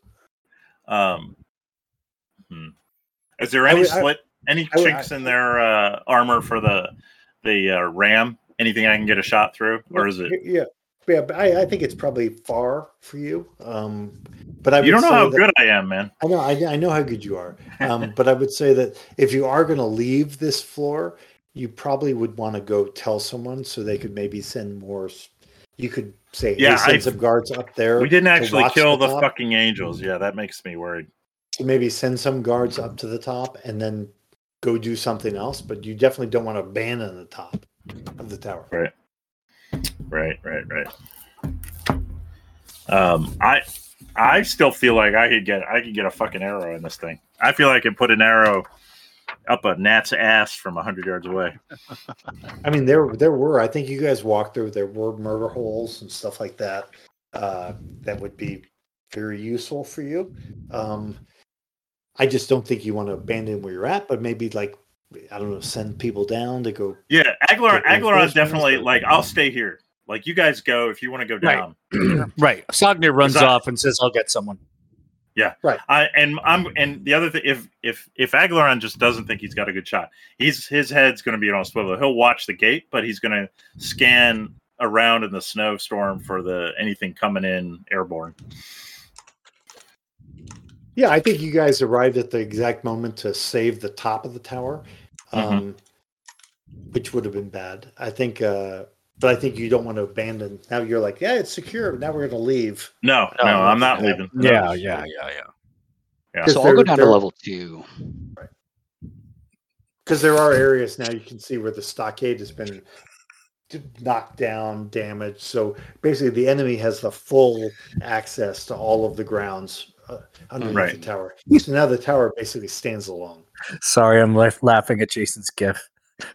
S1: Is there any any chinks in their armor for the ram? Anything I can get a shot through, or is it?
S3: Yeah. But I think it's probably far for you. But
S1: you don't know how good I am, man.
S3: I know how good you are. But I would say that if you are going to leave this floor, you probably would want to go tell someone so they could maybe send more. You could say, hey, send some guards up there.
S1: We didn't actually kill the fucking angels. Yeah, that makes me worried.
S3: So maybe send some guards up to the top and then go do something else. But you definitely don't want to abandon the top of the tower.
S1: Right. I still feel like I could get a fucking arrow in this thing. I feel like I could put an arrow up a gnat's ass from 100 yards away.
S3: I mean, there were. I think you guys walked through. There were murder holes and stuff like that. That would be very useful for you. I just don't think you want to abandon where you're at, but maybe I don't know, send people down to go.
S1: Yeah, Aglaron's definitely like, I'll stay here. Like, you guys go if you want to go down.
S2: Right. Sognir runs off and says, "I'll get someone."
S1: Yeah,
S3: right.
S1: And the other thing, if Aglaron just doesn't think he's got a good shot, his head's going to be on a swivel. He'll watch the gate, but he's going to scan around in the snowstorm for anything coming in airborne.
S3: Yeah, I think you guys arrived at the exact moment to save the top of the tower, which would have been bad. I think, but I think you don't want to abandon. Now you're like, yeah, it's secure. Now we're going to leave.
S1: No, I'm not leaving.
S2: Yeah.
S4: So I'll go down to level 2.
S3: Right. Because there are areas now you can see where the stockade has been knocked down, damaged. So basically, the enemy has the full access to all of the grounds underneath the tower. So now the tower basically stands alone.
S2: Sorry, I'm laughing at Jason's gif.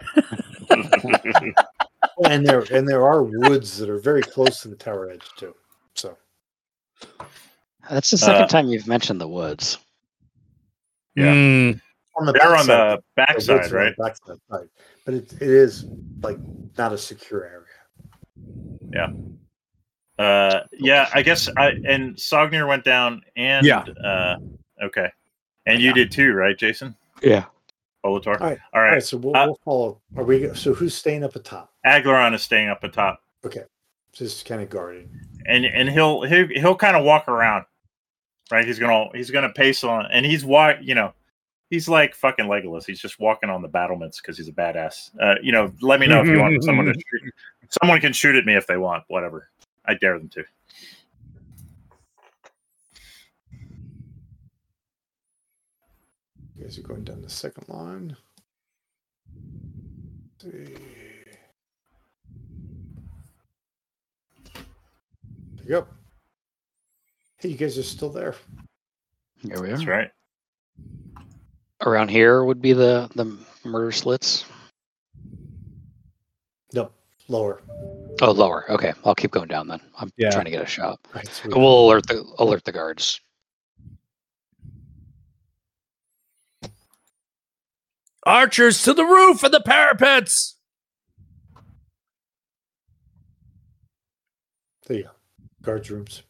S3: And there are woods that are very close to the tower edge too. So
S4: that's the second time you've mentioned the woods.
S1: Yeah, they're on the backside, right?
S3: Backside, right. But it is like not a secure area.
S1: Yeah. I guess and Sognir went down and okay. And you did too, right, Jason?
S4: Yeah.
S1: Olator.
S3: All right. So we'll follow. So who's staying up atop?
S1: Aglaron is staying up atop.
S3: Okay. Just kind of guarding.
S1: And he'll kind of walk around. Right? He's gonna pace on, and he's he's like fucking Legolas. He's just walking on the battlements because he's a badass. Let me know if you want someone to shoot. Someone can shoot at me if they want, whatever. I dare them to.
S3: You guys are going down the second line. Let's see. There you go. Hey, you guys are still there.
S4: Here we are.
S1: That's right.
S4: Around here would be the murder slits.
S3: Nope, lower.
S4: Oh, lower. Okay, I'll keep going down then. I'm trying to get a shot.
S3: Right,
S4: we'll alert the guards.
S2: Archers to the roof and the parapets.
S3: There you go. Guards rooms.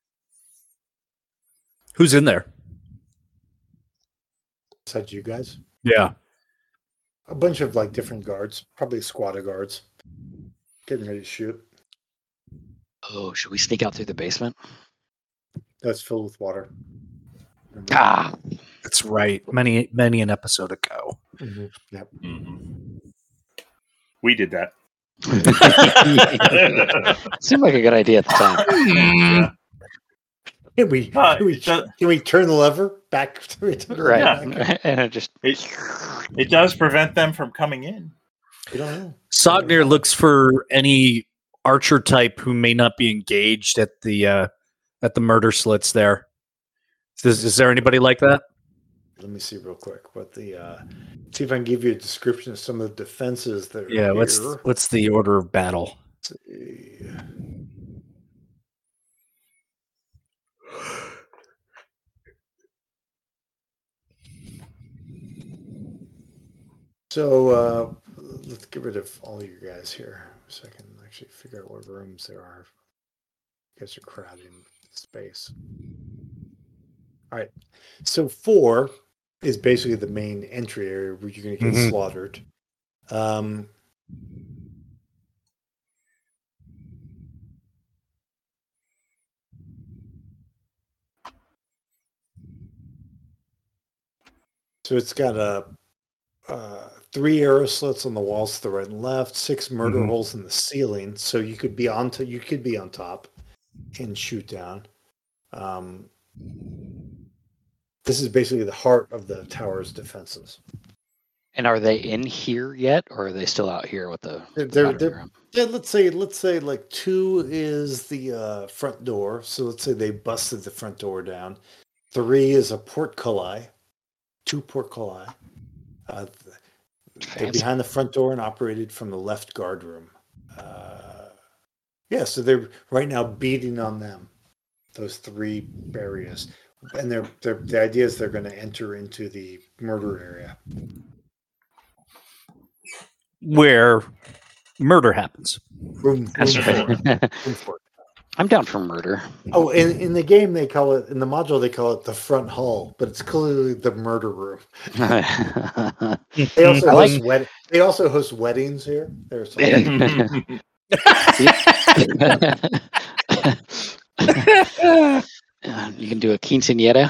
S2: Who's in there?
S3: Besides you guys?
S2: Yeah.
S3: A bunch of like different guards, probably squad of guards. Getting ready to shoot.
S4: Oh, should we sneak out through the basement?
S3: That's filled with water.
S2: That's right. Many an episode ago.
S3: Mm-hmm. Yep.
S1: Mm-hmm. We did that.
S4: Seemed like a good idea at the time.
S3: Can we turn the lever back?
S4: Right. And
S1: it does prevent them from coming in.
S3: We don't know.
S2: Sognir looks for any archer type who may not be engaged at the murder slits there. Is there anybody like that?
S3: Let me see real quick. See if I can give you a description of some of the defenses that are here.
S2: What's the order of battle?
S3: Let's see. So let's get rid of all you guys here so I can actually figure out what rooms there are. You guys are crowding space. All right. So 4 is basically the main entry area where you're going to get slaughtered. So it's got 3 arrow slits on the walls to the right and left, 6 murder holes in the ceiling. So you could be on top and shoot down. This is basically the heart of the tower's defenses.
S4: And are they in here yet, or are they still out here with the?
S3: Yeah, let's say like 2 is the front door. So let's say they busted the front door down. 3 is a portcullis. 2 portcullis. They're behind the front door and operated from the left guard room. So they're right now beating on them. Those 3 areas. And the idea is they're going to enter into the murder area.
S2: Where murder happens.
S4: That's right. I'm down for murder.
S3: Oh, in the game they call it, in the module they call it the front hall, but it's clearly the murder room. They also host weddings here.
S4: You can do a quinceañera.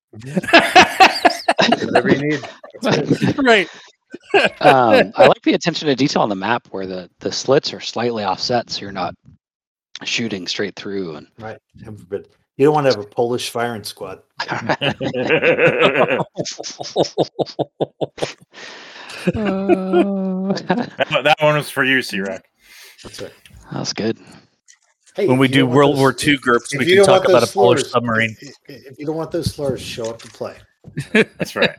S3: Whatever you need.
S2: Right.
S4: I like the attention to detail on the map where the slits are slightly offset, so you're not shooting straight through. And
S3: Right. But you don't want to have a Polish firing squad.
S1: That one was for you, C-Rack.
S3: That's right.
S4: That's good.
S3: Hey,
S2: When we do World War II groups, we can talk about a Polish submarine.
S3: If you don't want those slurs, show up to play.
S1: That's right.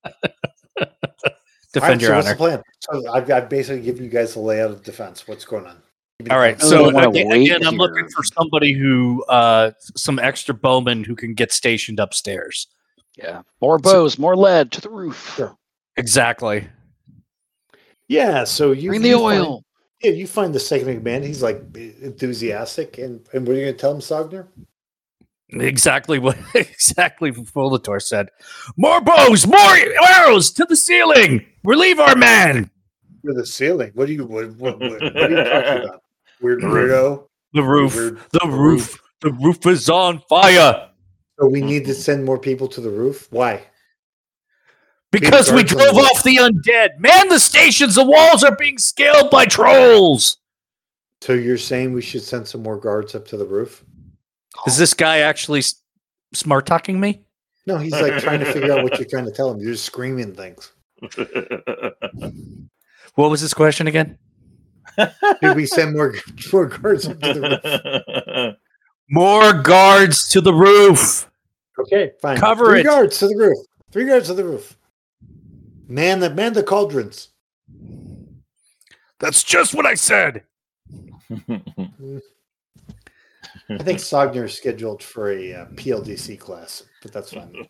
S2: Defend your
S3: What's
S2: honor.
S3: the plan? So I've basically given you guys the layout of defense. What's going on?
S2: All right.
S4: Oh,
S2: So
S4: I wanna
S2: again,
S4: wait
S2: I'm
S4: here.
S2: looking for somebody who, some extra bowmen who can get stationed upstairs.
S4: Yeah. More bows, more lead to the roof.
S3: Sure.
S2: Exactly.
S3: Yeah. So you
S4: Bring the
S3: you
S4: oil.
S3: you find the second in command. He's like enthusiastic, and what are you going to tell him, Sogner?
S2: Exactly what Volator said. More bows, more arrows to the ceiling. Relieve our man.
S3: To the ceiling. What are you talking about? Weird weirdo.
S2: The roof.
S3: Weird-
S2: The roof. The roof is on fire.
S3: So we need to send more people to the roof. Why?
S2: Because we
S3: guards on the
S2: drove
S3: roof.
S2: off the undead. Man the stations. The walls are being scaled by trolls.
S3: So you're saying we should send some more guards up to the roof?
S2: Is this guy actually smart talking me?
S3: No, he's like trying to figure out what you're trying to tell him. You're just screaming things.
S2: What was his question again?
S3: Did we send more guards up to the roof?
S2: More guards to the roof.
S3: Okay, fine.
S2: Cover
S3: Three
S2: it.
S3: guards to the roof. 3 guards to the roof. Man the cauldrons.
S2: That's just what I said.
S3: I think Sogner is scheduled for a PLDC class, but that's fine.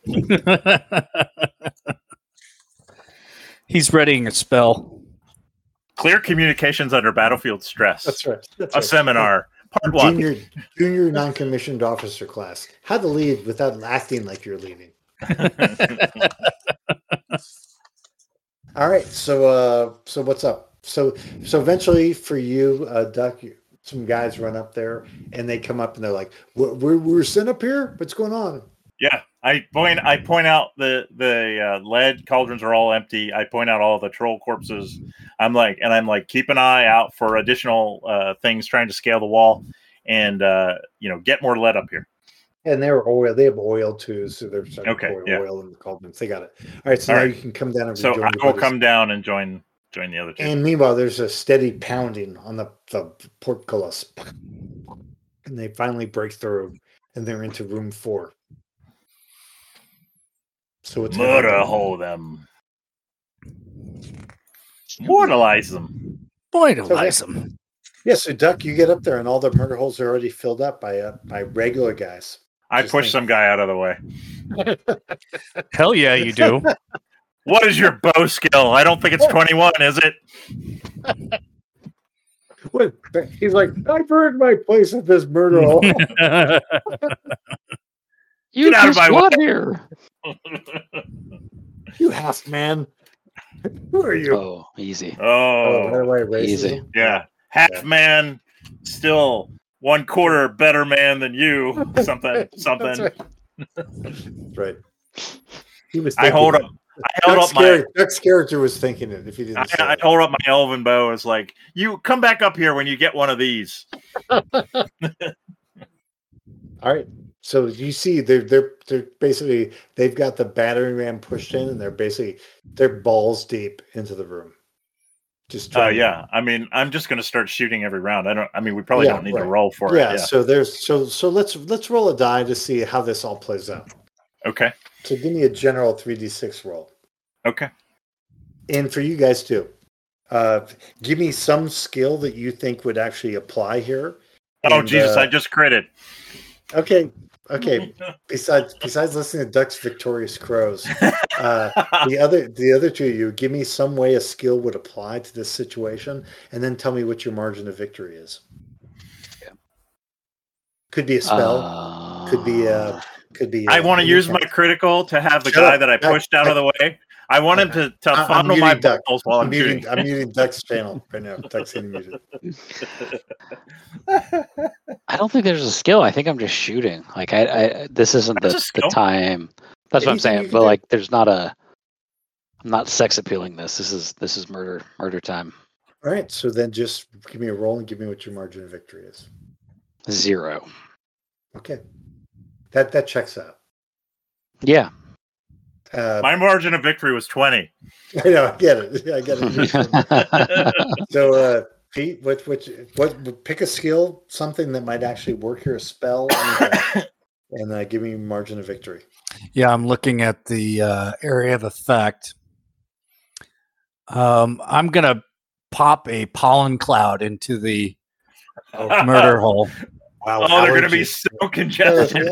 S2: He's readying a spell.
S1: Clear communications under battlefield stress.
S3: That's right. That's
S1: A
S3: right.
S1: seminar. Part one.
S3: Junior non-commissioned officer class. How to lead without acting like you're leading. All right. So what's up? So eventually for you, Duck, some guys run up there and they come up and they're like, "We're sent up here. What's going on?"
S1: Yeah, I point out the lead cauldrons are all empty. I point out all the troll corpses. I'm like, keep an eye out for additional things trying to scale the wall, and get more lead up here.
S3: And they're oil. They have oil too, so they're starting to pour
S1: yeah.
S3: oil in the cauldrons. They got it. All right. So now you can come down and
S1: So
S3: rejoin
S1: I
S3: your
S1: will
S3: buddies.
S1: come down and join the other two.
S3: And meanwhile, there's a steady pounding on the portcullis. And they finally break through and they're into room 4. So it's
S1: Murder hole them. Mortalize them.
S2: Mortalize him.
S3: Yeah, so Duck, you get up there and all the murder holes are already filled up by regular guys.
S1: I
S3: Just
S1: push
S3: think-
S1: some guy out of the way.
S2: Hell yeah, you do.
S1: What is your bow skill? I don't think it's 21, is it?
S3: What? He's like, I've earned my place at this murder hole.
S4: You
S1: Get out of
S4: just
S1: my way.
S4: got here.
S3: You half man. Who are you?
S4: Oh, easy.
S3: Oh, by the
S1: Oh,
S3: way, racism.
S4: Easy.
S1: yeah. Half
S3: Yeah.
S1: man, still 1/4 better man than you. Something.
S3: That's right. Right. He was.
S1: I
S3: thinking
S1: held
S3: it.
S1: up. I held up my.
S3: Duck's character was thinking it. If he didn't, say
S1: I
S3: it.
S1: hold up my elven bow. It's like, you come back up here when you get one of these.
S3: All right. So you see, they're basically they've got the battering ram pushed in, and they're balls deep into the room. Just
S1: Yeah. I mean, I'm just going to start shooting every round. We probably
S3: Yeah,
S1: don't need to
S3: right.
S1: roll for
S3: Yeah.
S1: it.
S3: So let's roll a die to see how this all plays out.
S1: Okay.
S3: So give me a general 3d6 roll,
S1: Okay.
S3: and for you guys too, give me some skill that you think would actually apply here.
S1: Oh,
S3: And,
S1: Jesus. I just critted.
S3: Okay. Besides listening to Duck's victorious crows, the other two of you, give me some way a skill would apply to this situation, and then tell me what your margin of victory is.
S4: Yeah.
S3: Could be a spell, could be Could be.
S1: I want to use my critical to have the guy that I pushed out of the way. I want him to funnel my balls while I'm shooting.
S3: I'm muting Duck's channel right now. Duck's getting muted.
S4: I don't think there's a skill. I think I'm just shooting. Like this isn't the time. That's what I'm saying. But like, there's not a. I'm not sex appealing. This is murder time.
S3: All right. So then just give me a roll and give me what your margin of victory is.
S4: 0.
S3: Okay. That checks out.
S4: Yeah.
S1: My margin of victory was 20.
S3: I know. I get it. I get it. So, Pete, what? Pick a skill, something that might actually work here, a spell, and give me margin of victory.
S2: Yeah, I'm looking at the area of effect. I'm gonna pop a pollen cloud into the murder hole.
S3: Wow,
S1: oh, they're going to be so congested.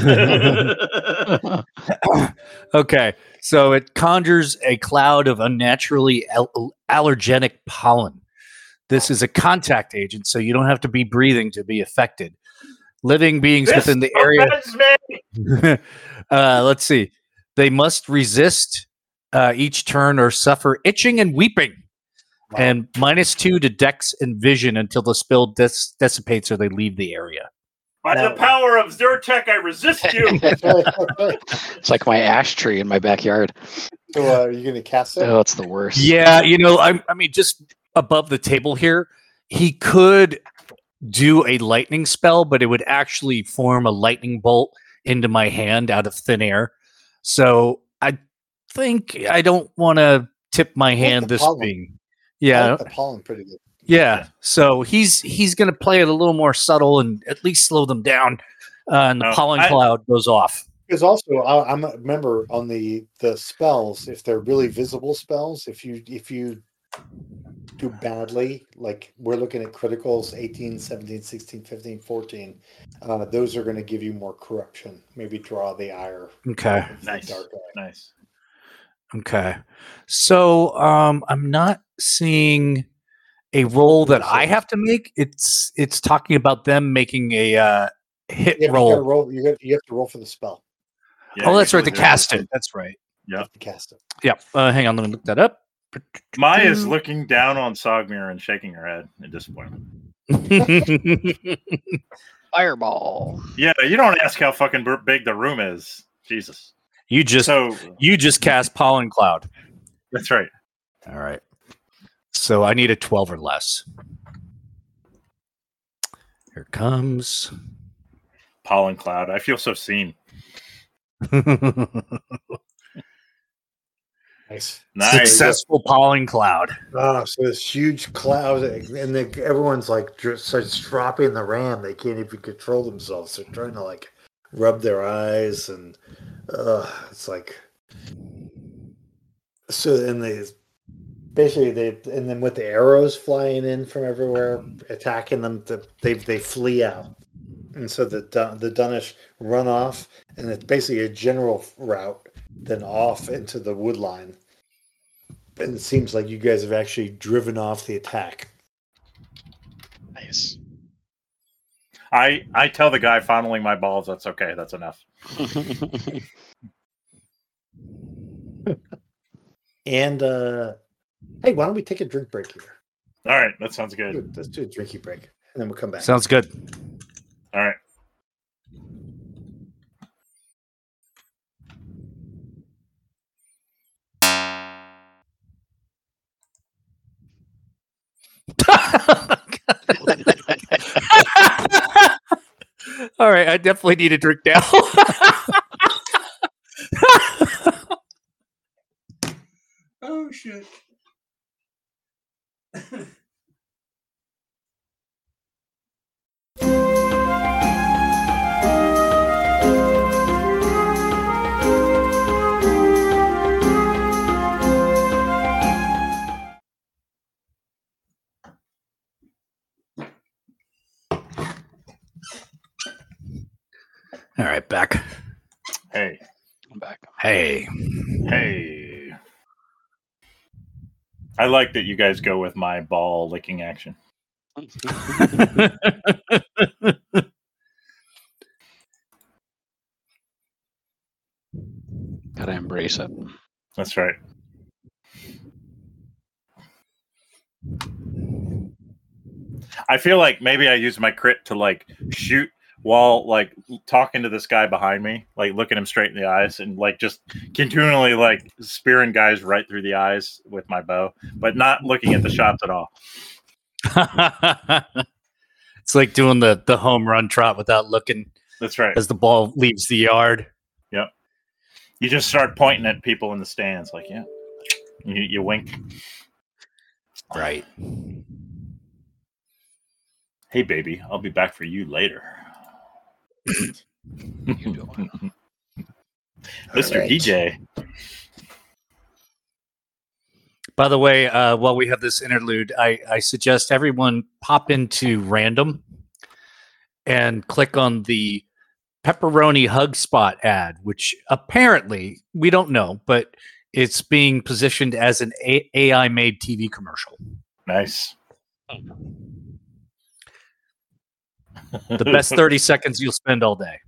S2: Okay, so it conjures a cloud of unnaturally allergenic pollen. This is a contact agent, so you don't have to be breathing to be affected. Living beings within the area. Let's see. They must resist each turn or suffer itching and weeping. Wow. And -2 to Dex and Vision until the spell dissipates or they leave the area.
S1: By the power of Zyrtec, I resist you.
S4: It's like my ash tree in my backyard.
S3: So, are you going to cast it?
S4: Oh, it's the worst.
S2: Yeah, I mean, just above the table here, he could do a lightning spell, but it would actually form a lightning bolt into my hand out of thin air. So I think I don't want to tip my hand this being. Yeah,
S3: I like the pollen pretty good.
S2: Yeah, so he's going to play it a little more subtle and at least slow them down, and the pollen cloud goes off.
S3: Because also, I remember on the spells, if they're really visible spells, if you do badly, like we're looking at criticals 18, 17, 16, 15, 14, those are going to give you more corruption. Maybe draw the ire.
S2: Okay.
S1: Nice.
S2: Okay. So I'm not seeing a roll that I have to make. It's talking about them making a hit roll.
S3: You have to roll for the spell.
S2: Yeah, that's right. To cast it. That's right.
S1: Yeah.
S3: Cast it.
S2: Yeah. Hang on. Let me look that up.
S1: Maya's looking down on Sogmir and shaking her head in disappointment.
S4: Fireball.
S1: Yeah, you don't ask how fucking big the room is. Jesus.
S2: You just cast pollen cloud.
S1: That's right.
S2: All right. So I need a 12 or less. Here comes
S1: pollen cloud. I feel so seen.
S3: Nice.
S2: Successful pollen cloud.
S3: Oh, so this huge cloud, and then everyone's like starts dropping the ram. They can't even control themselves. They're trying to like rub their eyes, and it's like so. And and then with the arrows flying in from everywhere, attacking them, they flee out, and so the Dunnish run off, and it's basically a general route, then off into the wood line. And it seems like you guys have actually driven off the attack.
S4: Nice.
S1: I tell the guy funneling my balls, that's okay. That's enough.
S3: And hey, why don't we take a drink break here?
S1: All right, that sounds good.
S3: Let's do a drinky break, and then we'll come back.
S2: Sounds good.
S1: All right.
S2: All right, I definitely need a drink now. Oh shit. All right, back.
S1: Hey.
S4: I'm back.
S2: Hey.
S1: I like that you guys go with my ball licking action.
S4: embrace it.
S1: That's right. I feel like maybe I use my crit to like shoot while like talking to this guy behind me, like looking him straight in the eyes and like just continually like spearing guys right through the eyes with my bow, but not looking at the shots at all.
S2: It's like doing the home run trot without looking.
S1: That's right.
S2: As the ball leaves the yard.
S1: Yep. You just start pointing at people in the stands, like, yeah. You wink.
S2: Right.
S1: Hey, baby, I'll be back for you later. Mr.
S3: Right.
S1: DJ.
S2: By the way, while we have this interlude, I suggest everyone pop into random and click on the Pepperoni Hug Spot ad, which apparently we don't know, but it's being positioned as an AI made TV commercial.
S1: Nice.
S2: The best 30 seconds you'll spend all day.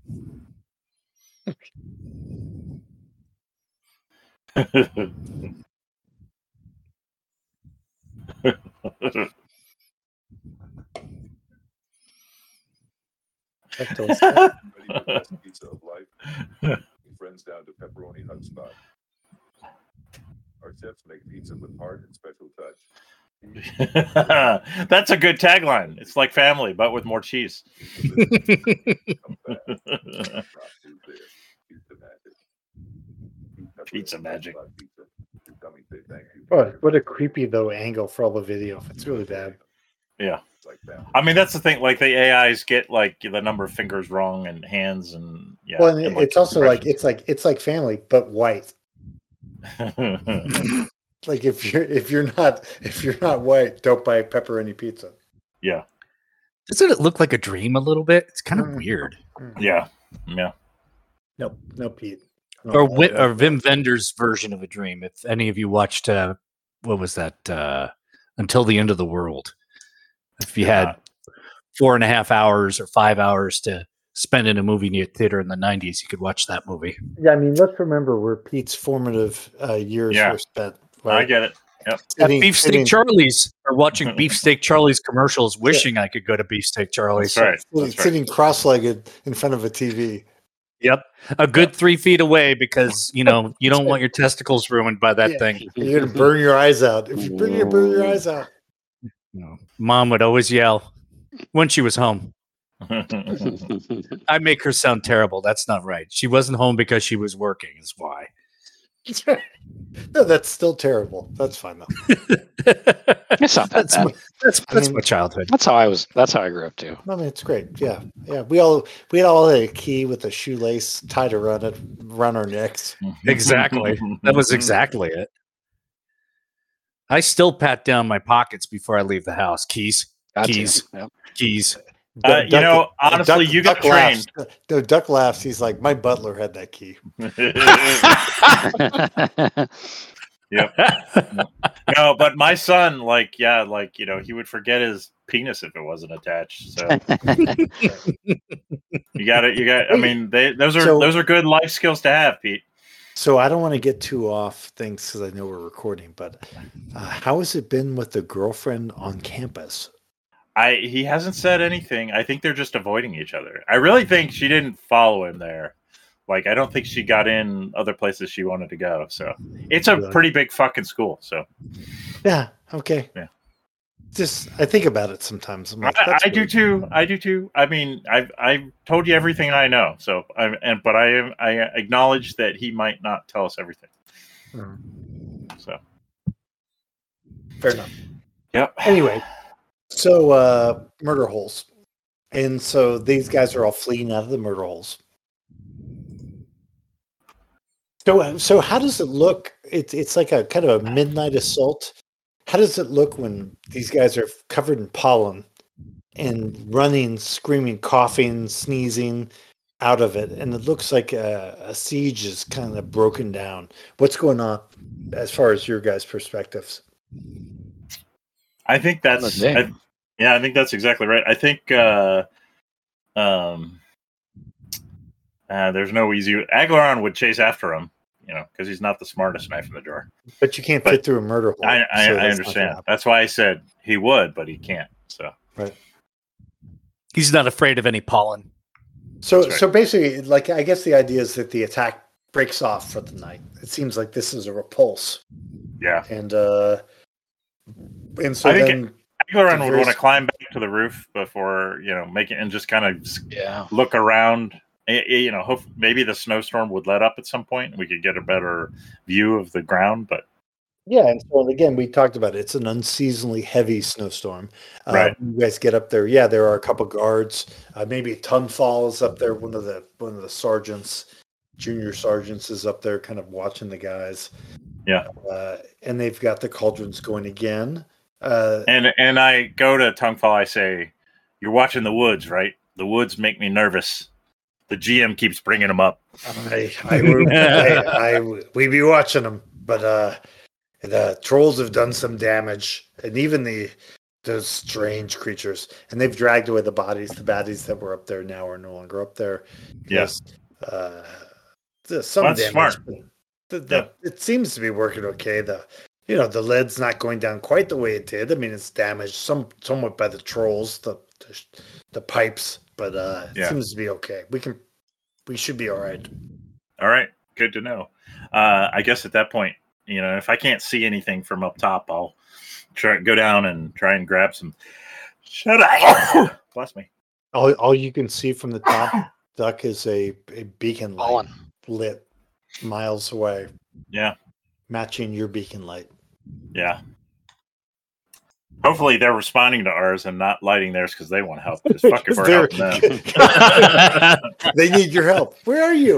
S5: Pizza of life. Friends down to Pepperoni Hug Spot. Our chefs make pizza with heart and special touch.
S1: That's a good tagline. It's like family, but with more cheese. Pizza magic.
S3: What a creepy though angle for all the video. It's really bad.
S1: Yeah. I mean, that's the thing. Like the AIs get like the number of fingers wrong and hands and yeah.
S3: Well,
S1: and,
S3: it's also like it's like family, but white. Like if you're not white, don't buy pepperoni pizza.
S1: Yeah.
S2: Doesn't it look like a dream a little bit? It's kind of weird.
S1: Yeah. Yeah.
S3: No, Pete. No,
S2: Or Wim Wenders' version of a dream. If any of you watched, what was that? Until the End of the World. If you had 4.5 hours or 5 hours to spend in a movie theater in the 90s, you could watch that movie.
S3: Yeah, I mean, let's remember where Pete's formative years were spent. Right?
S1: I get it. Yep.
S2: At Beefsteak Charlie's, or watching Beefsteak Charlie's commercials, wishing I could go to Beefsteak Charlie's.
S1: That's right.
S3: Sitting cross-legged in front of a TV.
S2: Yep. A good 3 feet away because, you don't want your testicles ruined by that thing.
S3: You're going to burn your eyes out. If you burn your eyes out.
S2: No. Mom would always yell when she was home. I make her sound terrible. That's not right. She wasn't home because she was working, is why.
S3: No, that's still terrible. That's fine though.
S4: It's not that bad.
S2: That's my childhood.
S4: That's how I grew up too.
S3: I mean, it's great. Yeah. We all had a key with a shoelace tied around our necks.
S2: Exactly. That was exactly it. I still pat down my pockets before I leave the house. Keys. Keys.
S1: Honestly, you got trained.
S3: No, Duck laughs. He's like, my butler had that key.
S1: Yep. No, but my son, he would forget his penis if it wasn't attached. So you got it. I mean, those are good life skills to have, Pete.
S3: So I don't want to get too off things because I know we're recording, but how has it been with the girlfriend on campus?
S1: He hasn't said anything. I think they're just avoiding each other. I really think she didn't follow him there. Like, I don't think she got in other places she wanted to go. So it's a pretty big fucking school. So
S3: yeah, okay,
S1: yeah.
S3: Just I think about it sometimes. I'm like,
S1: I do too. I mean, I've told you everything I know. So but I acknowledge that he might not tell us everything. So
S3: fair enough.
S1: Yep.
S3: Anyway. So, murder holes. And so these guys are all fleeing out of the murder holes. So how does it look? It's like a kind of a midnight assault. How does it look when these guys are covered in pollen and running, screaming, coughing, sneezing out of it? And it looks like a siege is kind of broken down. What's going on as far as your guys' perspectives?
S1: I think that's I think that's exactly right. I think there's no easy. Aglaron would chase after him, because he's not the smartest knife in the drawer.
S3: But you can't fit through a murder hole.
S1: I
S3: so that's not
S1: understand.
S3: gonna
S1: That's why I said he would, but he can't. So
S3: happen. Right.
S2: He's not afraid of any pollen.
S3: So
S1: That's right.
S3: so basically, like I guess the idea is that the attack breaks off for the night. It seems like this is a repulse,
S1: yeah,
S3: and so
S1: I think
S3: then
S1: Aglaron
S3: the
S1: would
S3: very
S1: want to climb back to the roof before make it and just kind of
S4: Yeah.
S1: look around. Hope maybe the snowstorm would let up at some point and we could get a better view of the ground. But
S3: yeah, and so again, we talked about it. It's an unseasonably heavy snowstorm.
S1: Right.
S3: You guys get up there. Yeah, there are a couple guards. Maybe Tunfall is up there. One of the sergeants, junior sergeants, is up there, kind of watching the guys.
S1: Yeah.
S3: And they've got the cauldrons going again.
S1: And I go to Tungfall. I say, "You're watching the woods, right? The woods make me nervous. The GM keeps bringing them up."
S3: We be watching them, but the trolls have done some damage, and even those strange creatures, and they've dragged away the bodies. The baddies that were up there now are no longer up there.
S1: Yes.
S3: There's some
S1: That's
S3: damage.
S1: smart.
S3: It seems to be working okay. The lead's not going down quite the way it did. I mean, it's damaged somewhat by the trolls, the pipes, but it seems to be okay. We should be all right.
S1: All right, good to know. I guess at that point, if I can't see anything from up top, I'll go down and try and grab some. Shut up! Bless me.
S3: All you can see from the top, Duck, is a beacon light
S4: Pollen.
S3: lit miles away,
S1: Yeah,
S3: matching your beacon light.
S1: yeah. Hopefully they're responding to ours and not lighting theirs because they want help. Because fuck if we're helping them.
S3: They need your help. Where are you?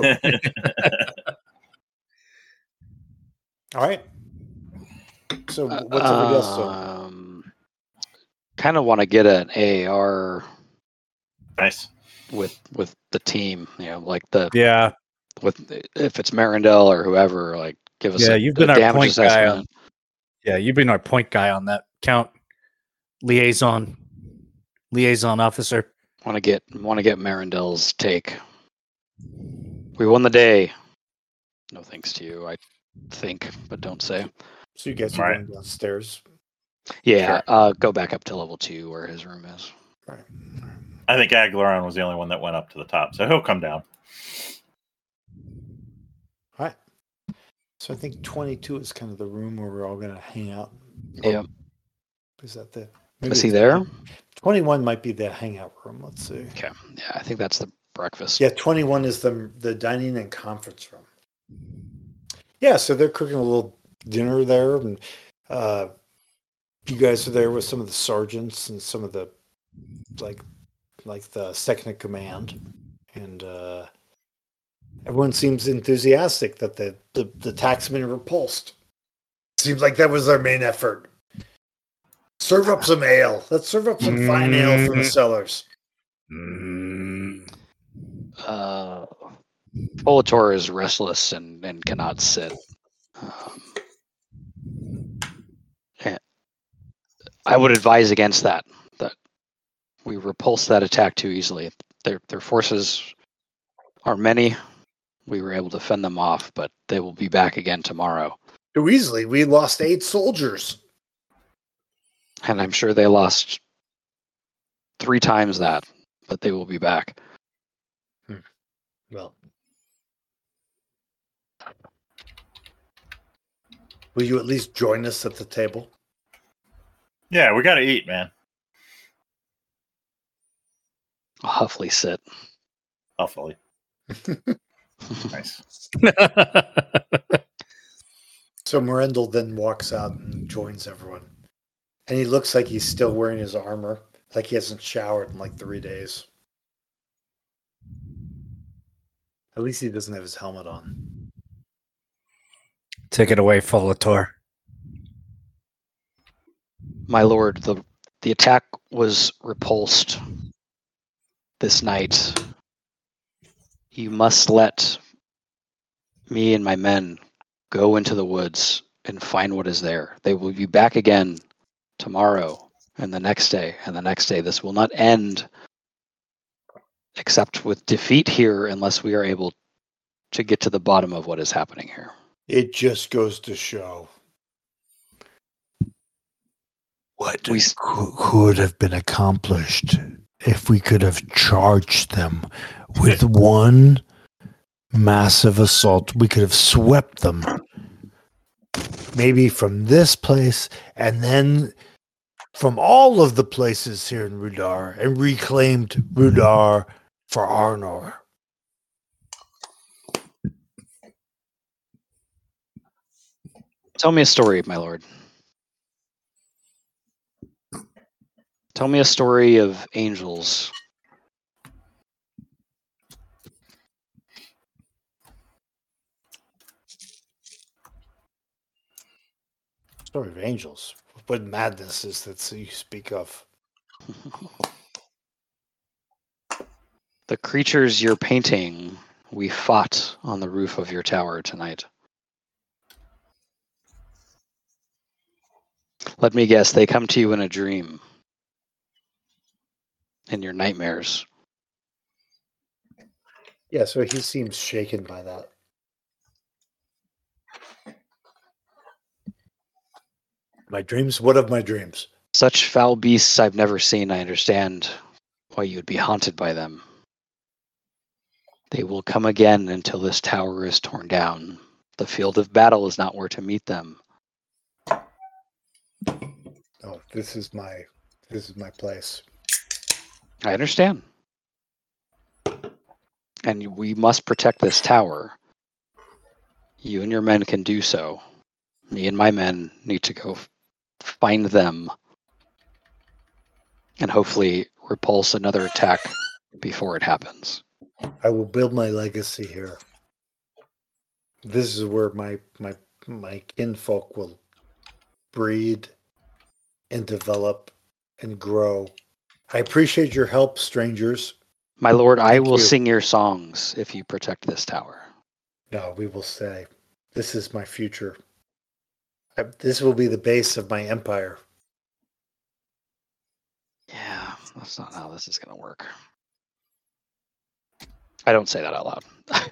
S3: All right. So what's everybody else doing?
S4: Kind of want to get an AAR
S1: Nice.
S4: with the team. Like
S2: Yeah.
S4: if it's Marindel or whoever, like give us
S2: You've been our
S4: damage
S2: point guy.
S4: assessment.
S2: You've been our point guy on that count. Liaison officer.
S4: Want to get Marindel's take. We won the day. No thanks to you, I think, but don't say.
S3: So you guys are going downstairs.
S4: Yeah, go back up to level 2 where his room is.
S3: Right.
S1: I think Aglaron was the only one that went up to the top, so he'll come down.
S3: All right. So I think 22 is kind of the room where we're all going to hang out.
S4: Yeah.
S3: Is that the?
S4: Is he there?
S3: 21 might be the hangout room. Let's see.
S4: Okay. Yeah, I think that's the breakfast.
S3: Yeah, 21 is the dining and conference room. Yeah, so they're cooking a little dinner there, and you guys are there with some of the sergeants and some of the like the second in command, and everyone seems enthusiastic that the attack's been repulsed. Seems like that was their main effort. Serve up some ale. Let's serve up some fine ale from the cellars.
S4: Volator is restless and cannot sit. I would advise against that we repulse that attack too easily. Their forces are many. We were able to fend them off, but they will be back again tomorrow.
S3: Too easily. We lost 8 soldiers.
S4: And I'm sure they lost 3 times that, but they will be back.
S3: Well, will you at least join us at the table?
S1: Yeah, we got to eat, man.
S4: I'll huffily sit.
S1: Hopefully. Nice.
S3: So Marindel then walks out and joins everyone. And he looks like he's still wearing his armor, like he hasn't showered in like 3 days. At least he doesn't have his helmet on.
S2: Take it away, Volator.
S4: My lord, the attack was repulsed this night. You must let me and my men go into the woods and find what is there. They will be back again tomorrow and the next day and the next day. This will not end except with defeat here unless we are able to get to the bottom of what is happening here.
S3: It just goes to show what could have been accomplished if we could have charged them with one massive assault. We could have swept them, maybe from this place and then from all of the places here in Rudar, and reclaimed Rudar for Arnor.
S4: Tell me a story, my lord. Tell me a story of angels.
S3: Story of angels. What madness is that you speak of?
S4: The creatures you're painting, we fought on the roof of your tower tonight. Let me guess, they come to you in a dream. In your nightmares.
S3: Yeah, so he seems shaken by that. My dreams? What of my dreams?
S4: Such foul beasts I've never seen. I understand why you'd be haunted by them. They will come again until this tower is torn down. The field of battle is not where to meet them.
S3: Oh, this is my place.
S4: I understand. And we must protect this tower. You and your men can do so. Me and my men need to go find them and hopefully repulse another attack before it happens.
S3: I will build my legacy here. This is where my kinfolk will breed and develop and grow. I appreciate your help, strangers.
S4: My lord, I will sing your songs if you protect this tower.
S3: No, we will stay. This is my future. This will be the base of my empire.
S4: Yeah, that's not how this is going to work. I don't say that out loud.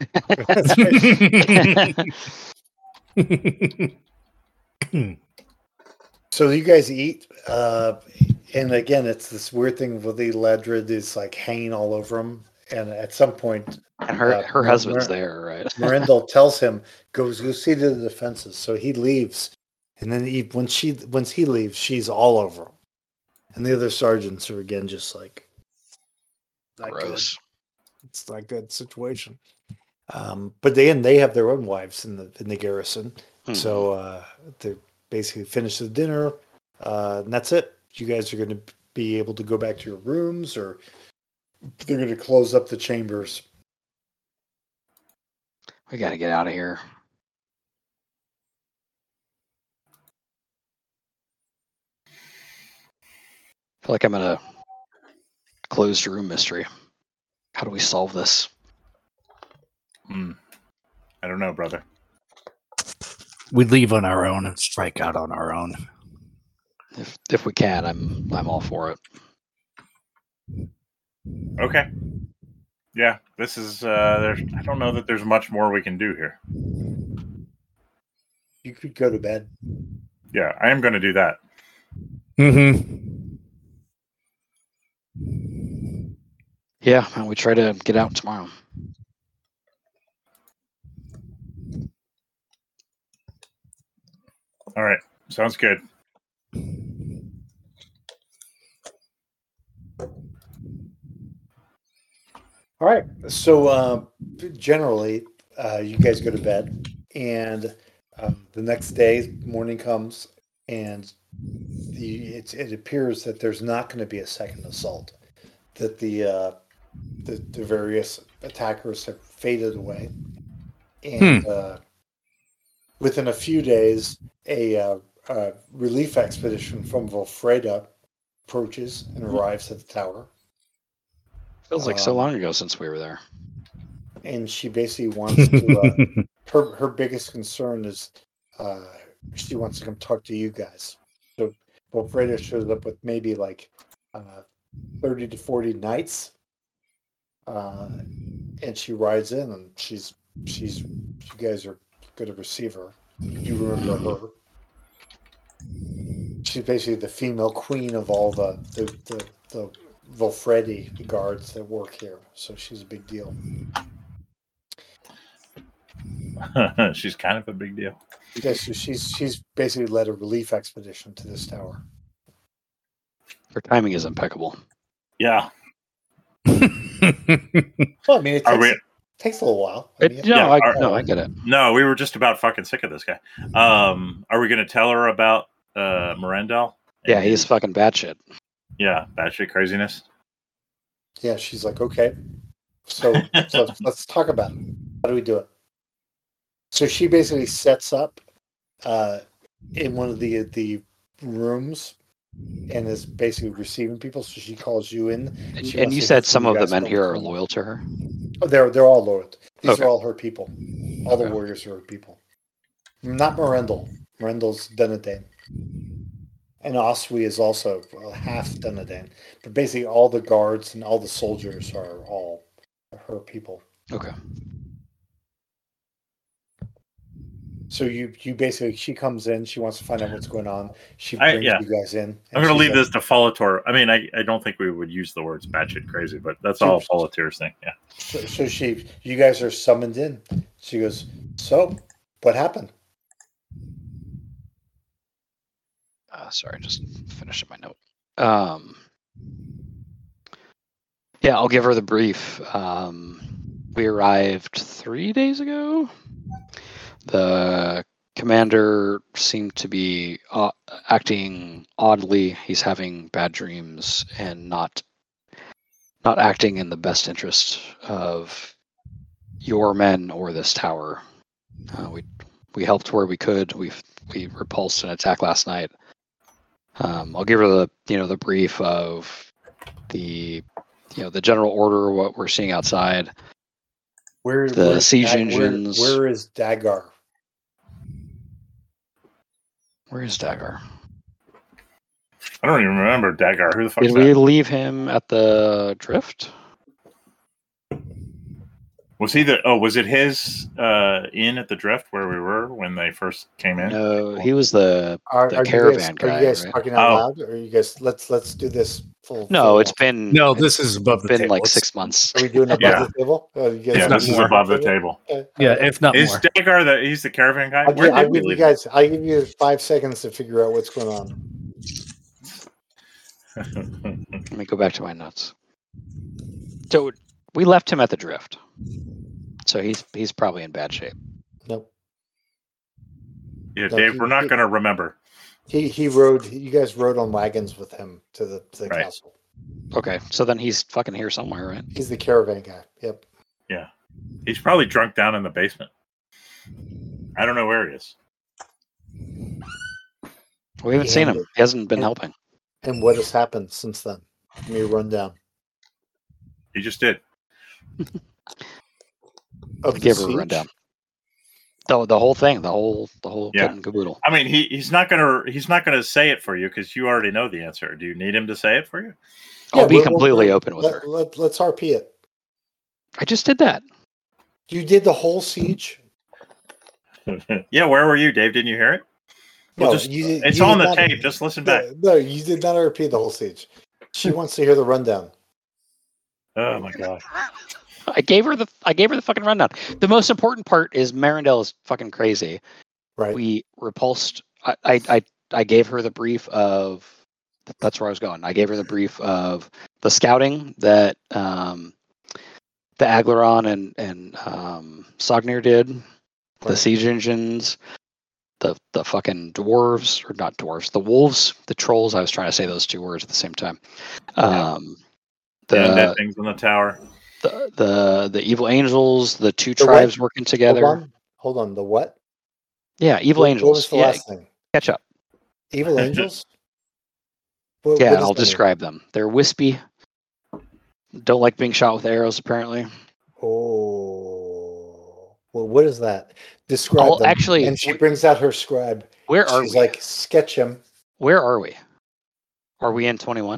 S3: So you guys eat, and again, it's this weird thing with the Ledred is like hanging all over him, and at some point,
S4: and her husband's there, right?
S3: Marindal tells him, "Go see to the defenses." So he leaves, and then once he leaves, she's all over him, and the other sergeants are again just like,
S4: gross.
S3: It's not a good situation. But they have their own wives in the garrison, so they basically finish the dinner, and that's it. You guys are going to be able to go back to your rooms, or they're going to close up the chambers.
S4: We got to get out of here. I feel like I'm in a closed room mystery. How do we solve this?
S1: I don't know, brother.
S2: We leave on our own and strike out on our own.
S4: If we can, I'm all for it.
S1: Okay. Yeah, this is. I don't know that there's much more we can do here.
S3: You could go to bed.
S1: Yeah, I am going to do that.
S4: Yeah, and we try to get out tomorrow.
S1: All right, sounds good.
S3: All right, so generally, you guys go to bed, and the next day, morning comes, and it appears that there's not going to be a second assault. That the various attackers have faded away, and within a few days, a relief expedition from Volfreda approaches and arrives at the tower.
S4: Feels like so long ago since we were there.
S3: And she basically wants to. Her biggest concern is she wants to come talk to you guys. So Volfreda shows up with maybe like 30 to 40 knights, and she rides in, and she's You guys are going to receive her. You remember her. She's basically the female queen of all the Volfredi, the guards that work here. So she's a big deal.
S1: She's kind of a big deal.
S3: Yes, so she's basically led a relief expedition to this tower.
S4: Her timing is impeccable.
S1: Yeah.
S3: Well, I mean, it takes a little while. I
S4: get it.
S1: No, we were just about fucking sick of this guy. Are we going to tell her about Morendel?
S4: Yeah, he's fucking batshit.
S1: Yeah, batshit craziness.
S3: Yeah, she's like, okay. So let's talk about it. How do we do it? So she basically sets up in one of the rooms and is basically receiving people. So she calls you in.
S4: And you said some of the men here are loyal to her?
S3: Oh, they're all loyal. These are all her people. All the warriors are her people. Not Morendel. Morendel's Dunedain. And Oswi is also half Dunedain. But basically all the guards and all the soldiers are all her people.
S4: Okay.
S3: So you basically, she comes in, she wants to find out what's going on. She brings you guys in.
S1: I'm going to leave this to Folator. I mean, I don't think we would use the words batshit crazy, but that's all Folator's thing. Yeah.
S3: So you guys are summoned in. She goes, so what happened?
S4: Sorry, just finishing my note. Yeah, I'll give her the brief. We arrived 3 days ago. The commander seemed to be acting oddly. He's having bad dreams and not acting in the best interest of your men or this tower. We helped where we could. We repulsed an attack last night. I'll give her the brief of the general order, what we're seeing outside. The siege engines.
S3: Where is Dagar?
S4: Where is Dagar?
S1: I don't even remember Dagar. Who the fuck?
S4: Did we leave him at the drift?
S1: Was he was it his inn at the drift where we were when they first came in?
S4: No, he was the caravan guy.
S3: Are you guys
S4: right?
S3: talking out loud? Or are you guys let's do this full?
S4: No, it's been
S2: this is above the table.
S4: Been like 6 months.
S3: Are we doing above the table?
S1: This is above the table.
S2: Yeah, if not
S1: is
S2: more.
S1: Dagar he's the caravan guy?
S3: I'll give you 5 seconds to figure out what's going on.
S4: Let me go back to my notes. So we left him at the drift. So he's probably in bad shape.
S3: Nope.
S1: Yeah, Dave, we're not going to remember.
S3: He rode. You guys rode on wagons with him to the castle.
S4: Okay, so then he's fucking here somewhere, right?
S3: He's the caravan guy. Yep.
S1: Yeah, he's probably drunk down in the basement. I don't know where he is.
S4: We haven't seen him. He hasn't been helping.
S3: And what has happened since then? Give me a rundown.
S1: He just did.
S4: I gave her a rundown. The whole thing, the whole kit and caboodle.
S1: I mean, he's not gonna say it for you because you already know the answer. Do you need him to say it for you?
S4: I'll be completely open with her.
S3: Let's RP it.
S4: I just did that.
S3: You did the whole siege?
S1: Yeah, where were you, Dave? Didn't you hear it?
S3: No,
S1: it's on the tape. Just listen back.
S3: No, you did not RP the whole siege. She wants to hear the rundown.
S1: Oh my god.
S4: I gave her the fucking rundown. The most important part is Marindel is fucking crazy.
S3: Right.
S4: We repulsed. I gave her the brief of. That's where I was going. I gave her the brief of the scouting that the Aglaron and Sognir did. Right. The siege engines. The fucking dwarves, or not dwarves, the wolves, the trolls. I was trying to say those two words at the same time.
S1: The things in the tower.
S4: The evil angels, the two tribes working together.
S3: Hold on. The what?
S4: Yeah, evil angels.
S3: What was the last thing?
S4: Catch up.
S3: Evil angels?
S4: What I'll describe them. They're wispy. Don't like being shot with arrows, apparently.
S3: Oh. Well, what is that? Describe them.
S4: Actually,
S3: and she brings out her scribe.
S4: Where are we?
S3: She's like, sketch him.
S4: Where are we? Are we in 21?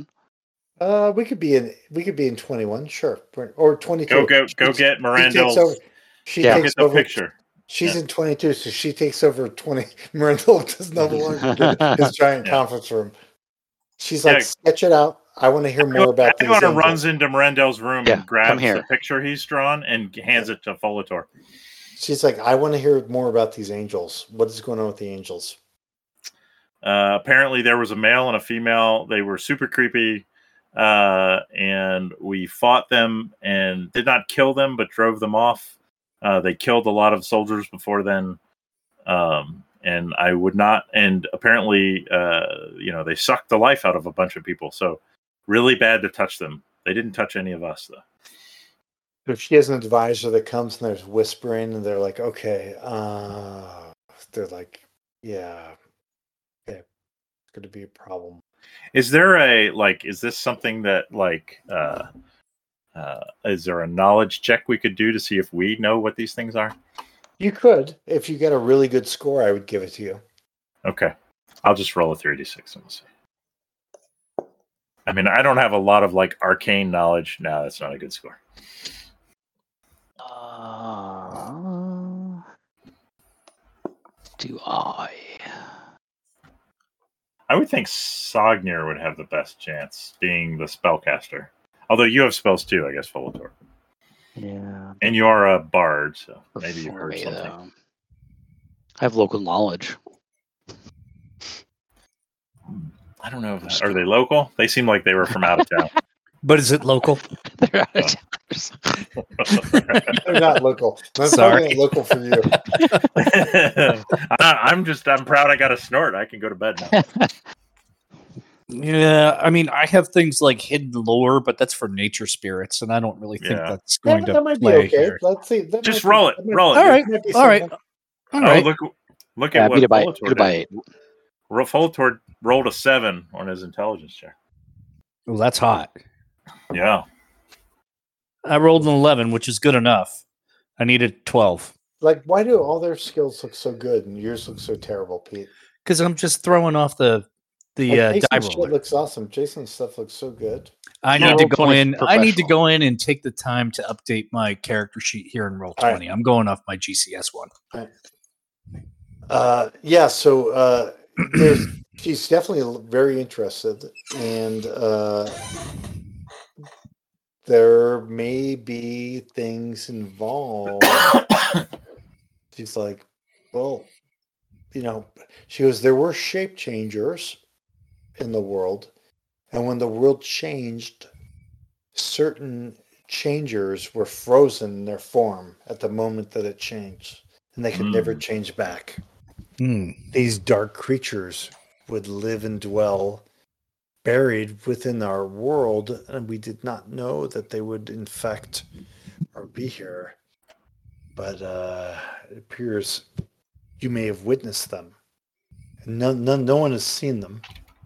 S3: We could be in 21, sure, or 22.
S1: Go get Morendel.
S3: She
S4: Yeah.
S1: Look
S3: takes
S1: at the
S3: over.
S1: picture.
S3: She's
S1: Yeah.
S3: in 22, so she takes over 20. Mirandel does not longer get his giant
S1: Yeah.
S3: conference room. She's
S1: Yeah.
S3: like, sketch it out. I want to hear more about these
S1: Aguilar
S3: angels.
S1: runs into Mirandel's room
S4: Yeah,
S1: and
S4: come
S1: grabs
S4: here.
S1: the picture he's drawn and hands it to Folator.
S3: She's like, I want to hear more about these angels. What is going on with the angels?
S1: Apparently, there was a male and a female. They were super creepy, and we fought them and did not kill them, but drove them off. They killed a lot of soldiers before then, and I would not. And apparently, they sucked the life out of a bunch of people. So, really bad to touch them. They didn't touch any of us, though.
S3: If she has an advisor that comes and there's whispering, and they're like, okay, they're like, yeah, okay, it's going to be a problem.
S1: Is there is this something that is there a knowledge check we could do to see if we know what these things are?
S3: You could. If you get a really good score, I would give it to you.
S1: Okay. I'll just roll a 3d6 and we'll see. I mean, I don't have a lot of arcane knowledge. No, that's not a good score.
S4: Do I?
S1: I would think Sognir would have the best chance, being the spellcaster. Although you have spells too, I guess, Folator.
S4: Yeah.
S1: And you are a bard, so maybe you've
S4: For
S1: heard
S4: me,
S1: something.
S4: though. I have local knowledge.
S1: I don't know. Are they local? They seem like they were from out of town.
S2: But is it local?
S4: They're out of towners.
S3: They're not local. That's
S2: Sorry.
S3: probably not local for you.
S1: I'm proud I got a snort. I can go to bed now.
S2: Yeah, I mean, I have things like hidden lore, but that's for nature spirits, and I don't really think
S1: Yeah.
S2: that's going
S3: That
S2: to
S3: might be
S2: play
S3: okay.
S2: here.
S3: Let's see. That
S1: Just
S3: might be-
S1: roll it.
S3: that might-
S1: Roll it.
S2: All right.
S3: that might be
S2: All right.
S3: something.
S2: All right.
S1: Look
S4: Yeah,
S1: at what
S4: beat it by
S1: Folator did.
S4: 8.
S1: Folator rolled a 7 on his intelligence check.
S2: Well, that's hot.
S1: Yeah.
S2: I rolled an 11, which is good enough. I needed 12
S3: Like, why do all their skills look so good and yours look so terrible, Pete?
S2: because I'm just throwing off the
S3: Like,
S2: die
S3: Jason's shit
S2: roller.
S3: looks awesome. Jason's stuff looks so good.
S2: I
S4: Yeah,
S2: need to
S4: Roll20
S2: go in. I need to
S4: professional.
S2: go in and take the time to update my character sheet here in Roll20.
S3: All right.
S2: I'm going off my GCS one.
S3: Yeah, so she's definitely very interested, and there may be things involved. She's like, well, she goes, there were shape changers in the world, and when the world changed, certain changers were frozen in their form at the moment that it changed, and they could never change back. These dark creatures would live and dwell buried within our world, and we did not know that they would infect or be here. But it appears you may have witnessed them. And no one has seen them.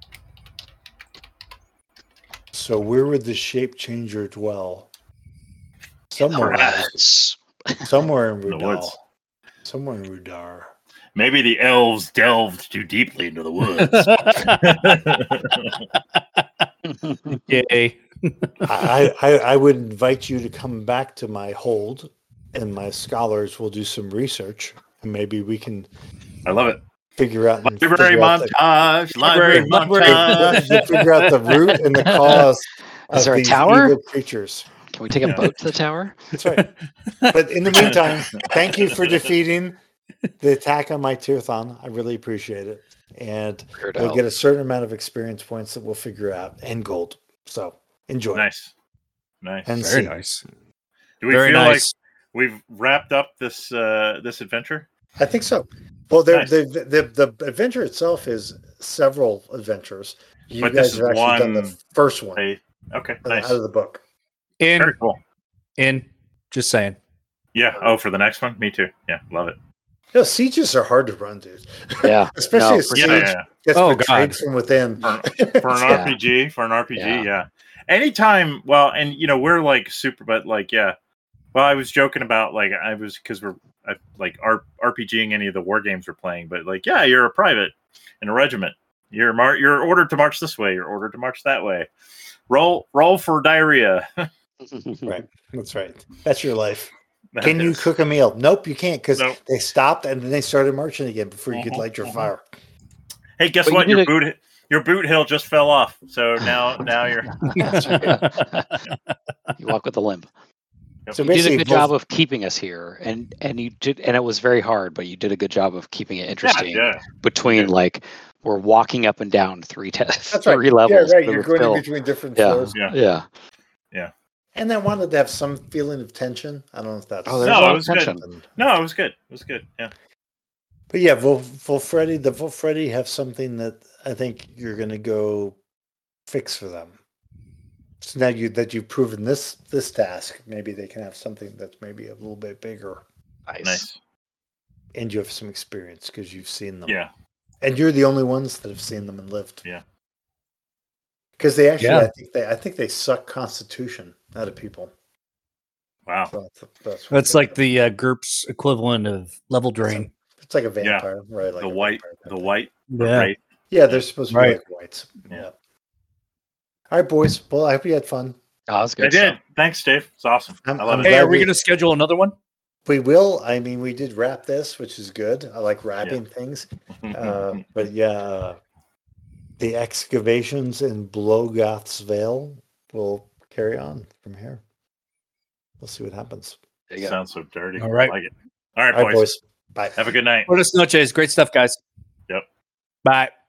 S3: So where would the shape changer dwell? Somewhere in
S1: The
S3: Rudal.
S1: woods.
S3: Somewhere in Rudar.
S1: Maybe the elves delved too deeply into the woods.
S2: Yay.
S3: I would invite you to come back to my hold, and my scholars will do some research, and maybe we can
S1: I love it.
S3: figure out
S1: Library montage. Library montage.
S3: figure out the root and the cause
S4: Is
S3: of
S4: there a
S3: these
S4: tower?
S3: evil creatures.
S4: Can we take a
S1: Yeah.
S4: boat to the tower?
S3: That's right. But in the meantime, thank you for defeating the attack on my Tyrthon. I really appreciate it. And
S4: Weird
S3: we'll
S4: out.
S3: get a certain amount of experience points that we'll figure out, and gold. So enjoy.
S1: Nice. Nice.
S3: And
S2: Very
S3: see.
S2: nice.
S1: Do we
S2: Very
S1: feel
S2: nice.
S1: like we've wrapped up this adventure?
S3: I think so. Well,
S1: Nice.
S3: the adventure itself is several adventures. You
S1: But this
S3: guys
S1: is
S3: have actually done
S1: one
S3: the first one
S1: Okay, nice.
S3: out of the book.
S1: Very cool.
S2: Just saying.
S1: Yeah. Oh, for the next one? Me too. Yeah, love it.
S3: Sieges are hard to run, dude.
S4: Yeah.
S3: Especially a
S4: for
S3: siege
S1: Yeah,
S4: sure.
S1: yeah.
S3: gets
S2: Oh,
S3: betrayed
S2: God.
S3: from within.
S1: For an
S4: Yeah.
S1: RPG,
S4: Yeah.
S1: yeah. Anytime, well, and we're super, but yeah. Well, I was joking about because we're RPGing any of the war games we're playing, but you're a private in a regiment. You're ordered to march this way. You're ordered to march that way. Roll for diarrhea.
S3: Right. That's right. That's your life.
S1: That
S3: Can you
S1: is-
S3: cook a meal? Nope, you can't because
S1: Nope.
S3: they stopped and then they started marching again before you could light your fire.
S1: Hey, guess
S4: But you
S1: what?
S4: did
S1: Your boot hill just fell off. So now you're.
S4: You walk with a limp.
S3: So
S4: You did a
S3: basically,
S4: good job of keeping us here, and you did, and it was very hard, but you did a good job of keeping it interesting.
S1: Yeah.
S4: Between
S1: did.
S4: like we're walking up and down three
S3: That's right.
S4: three levels.
S3: Yeah, right.
S4: but
S3: You're
S4: it's
S3: going
S4: still-
S3: in between different
S4: Yeah.
S3: floors.
S1: Yeah.
S4: Yeah.
S3: And I wanted to have some feeling of tension. I don't know if that's.
S4: Oh, there's
S1: No,
S4: a lot
S1: it
S4: of
S1: was good.
S4: tension.
S1: No, it was good. It was good. Yeah.
S3: But yeah, Volfretti, the Volfretti have something that I think you're going to go fix for them. So now that you've proven this task, maybe they can have something that's maybe a little bit bigger,
S1: Nice.
S3: and you have some experience because you've seen them.
S1: Yeah.
S3: And you're the only ones that have seen them and lived.
S1: Yeah.
S3: Because they actually,
S2: Yeah.
S3: I think they suck constitution out of people.
S1: Wow.
S3: So that's what
S2: That's
S3: they
S2: like
S3: do.
S2: the GURPS equivalent of level drain.
S3: It's like a vampire, right? Like
S1: The
S3: a
S1: white.
S3: vampire type
S1: The
S3: thing.
S1: white.
S2: Yeah.
S1: Right.
S3: Yeah, they're supposed to be
S2: Right.
S3: like whites.
S1: Yeah.
S3: All right, boys. Well, I hope you had fun.
S4: Oh, that's good.
S1: I did.
S4: stuff.
S1: Thanks, Dave. It's awesome.
S3: I'm
S1: I love
S3: glad
S1: it.
S2: Hey, are we
S3: we-
S2: going to schedule another one?
S3: We will. I mean, we did wrap this, which is good. I like wrapping things. But yeah, the excavations in Blogoth's Vale will carry on from here. We'll see what happens.
S4: There you go.
S1: Sounds so dirty.
S2: All right.
S1: I like it. All right,
S3: All right,
S1: boys.
S3: boys. Bye.
S1: Have a good night.
S2: Buenas noches. Great stuff, guys.
S1: Yep.
S2: Bye.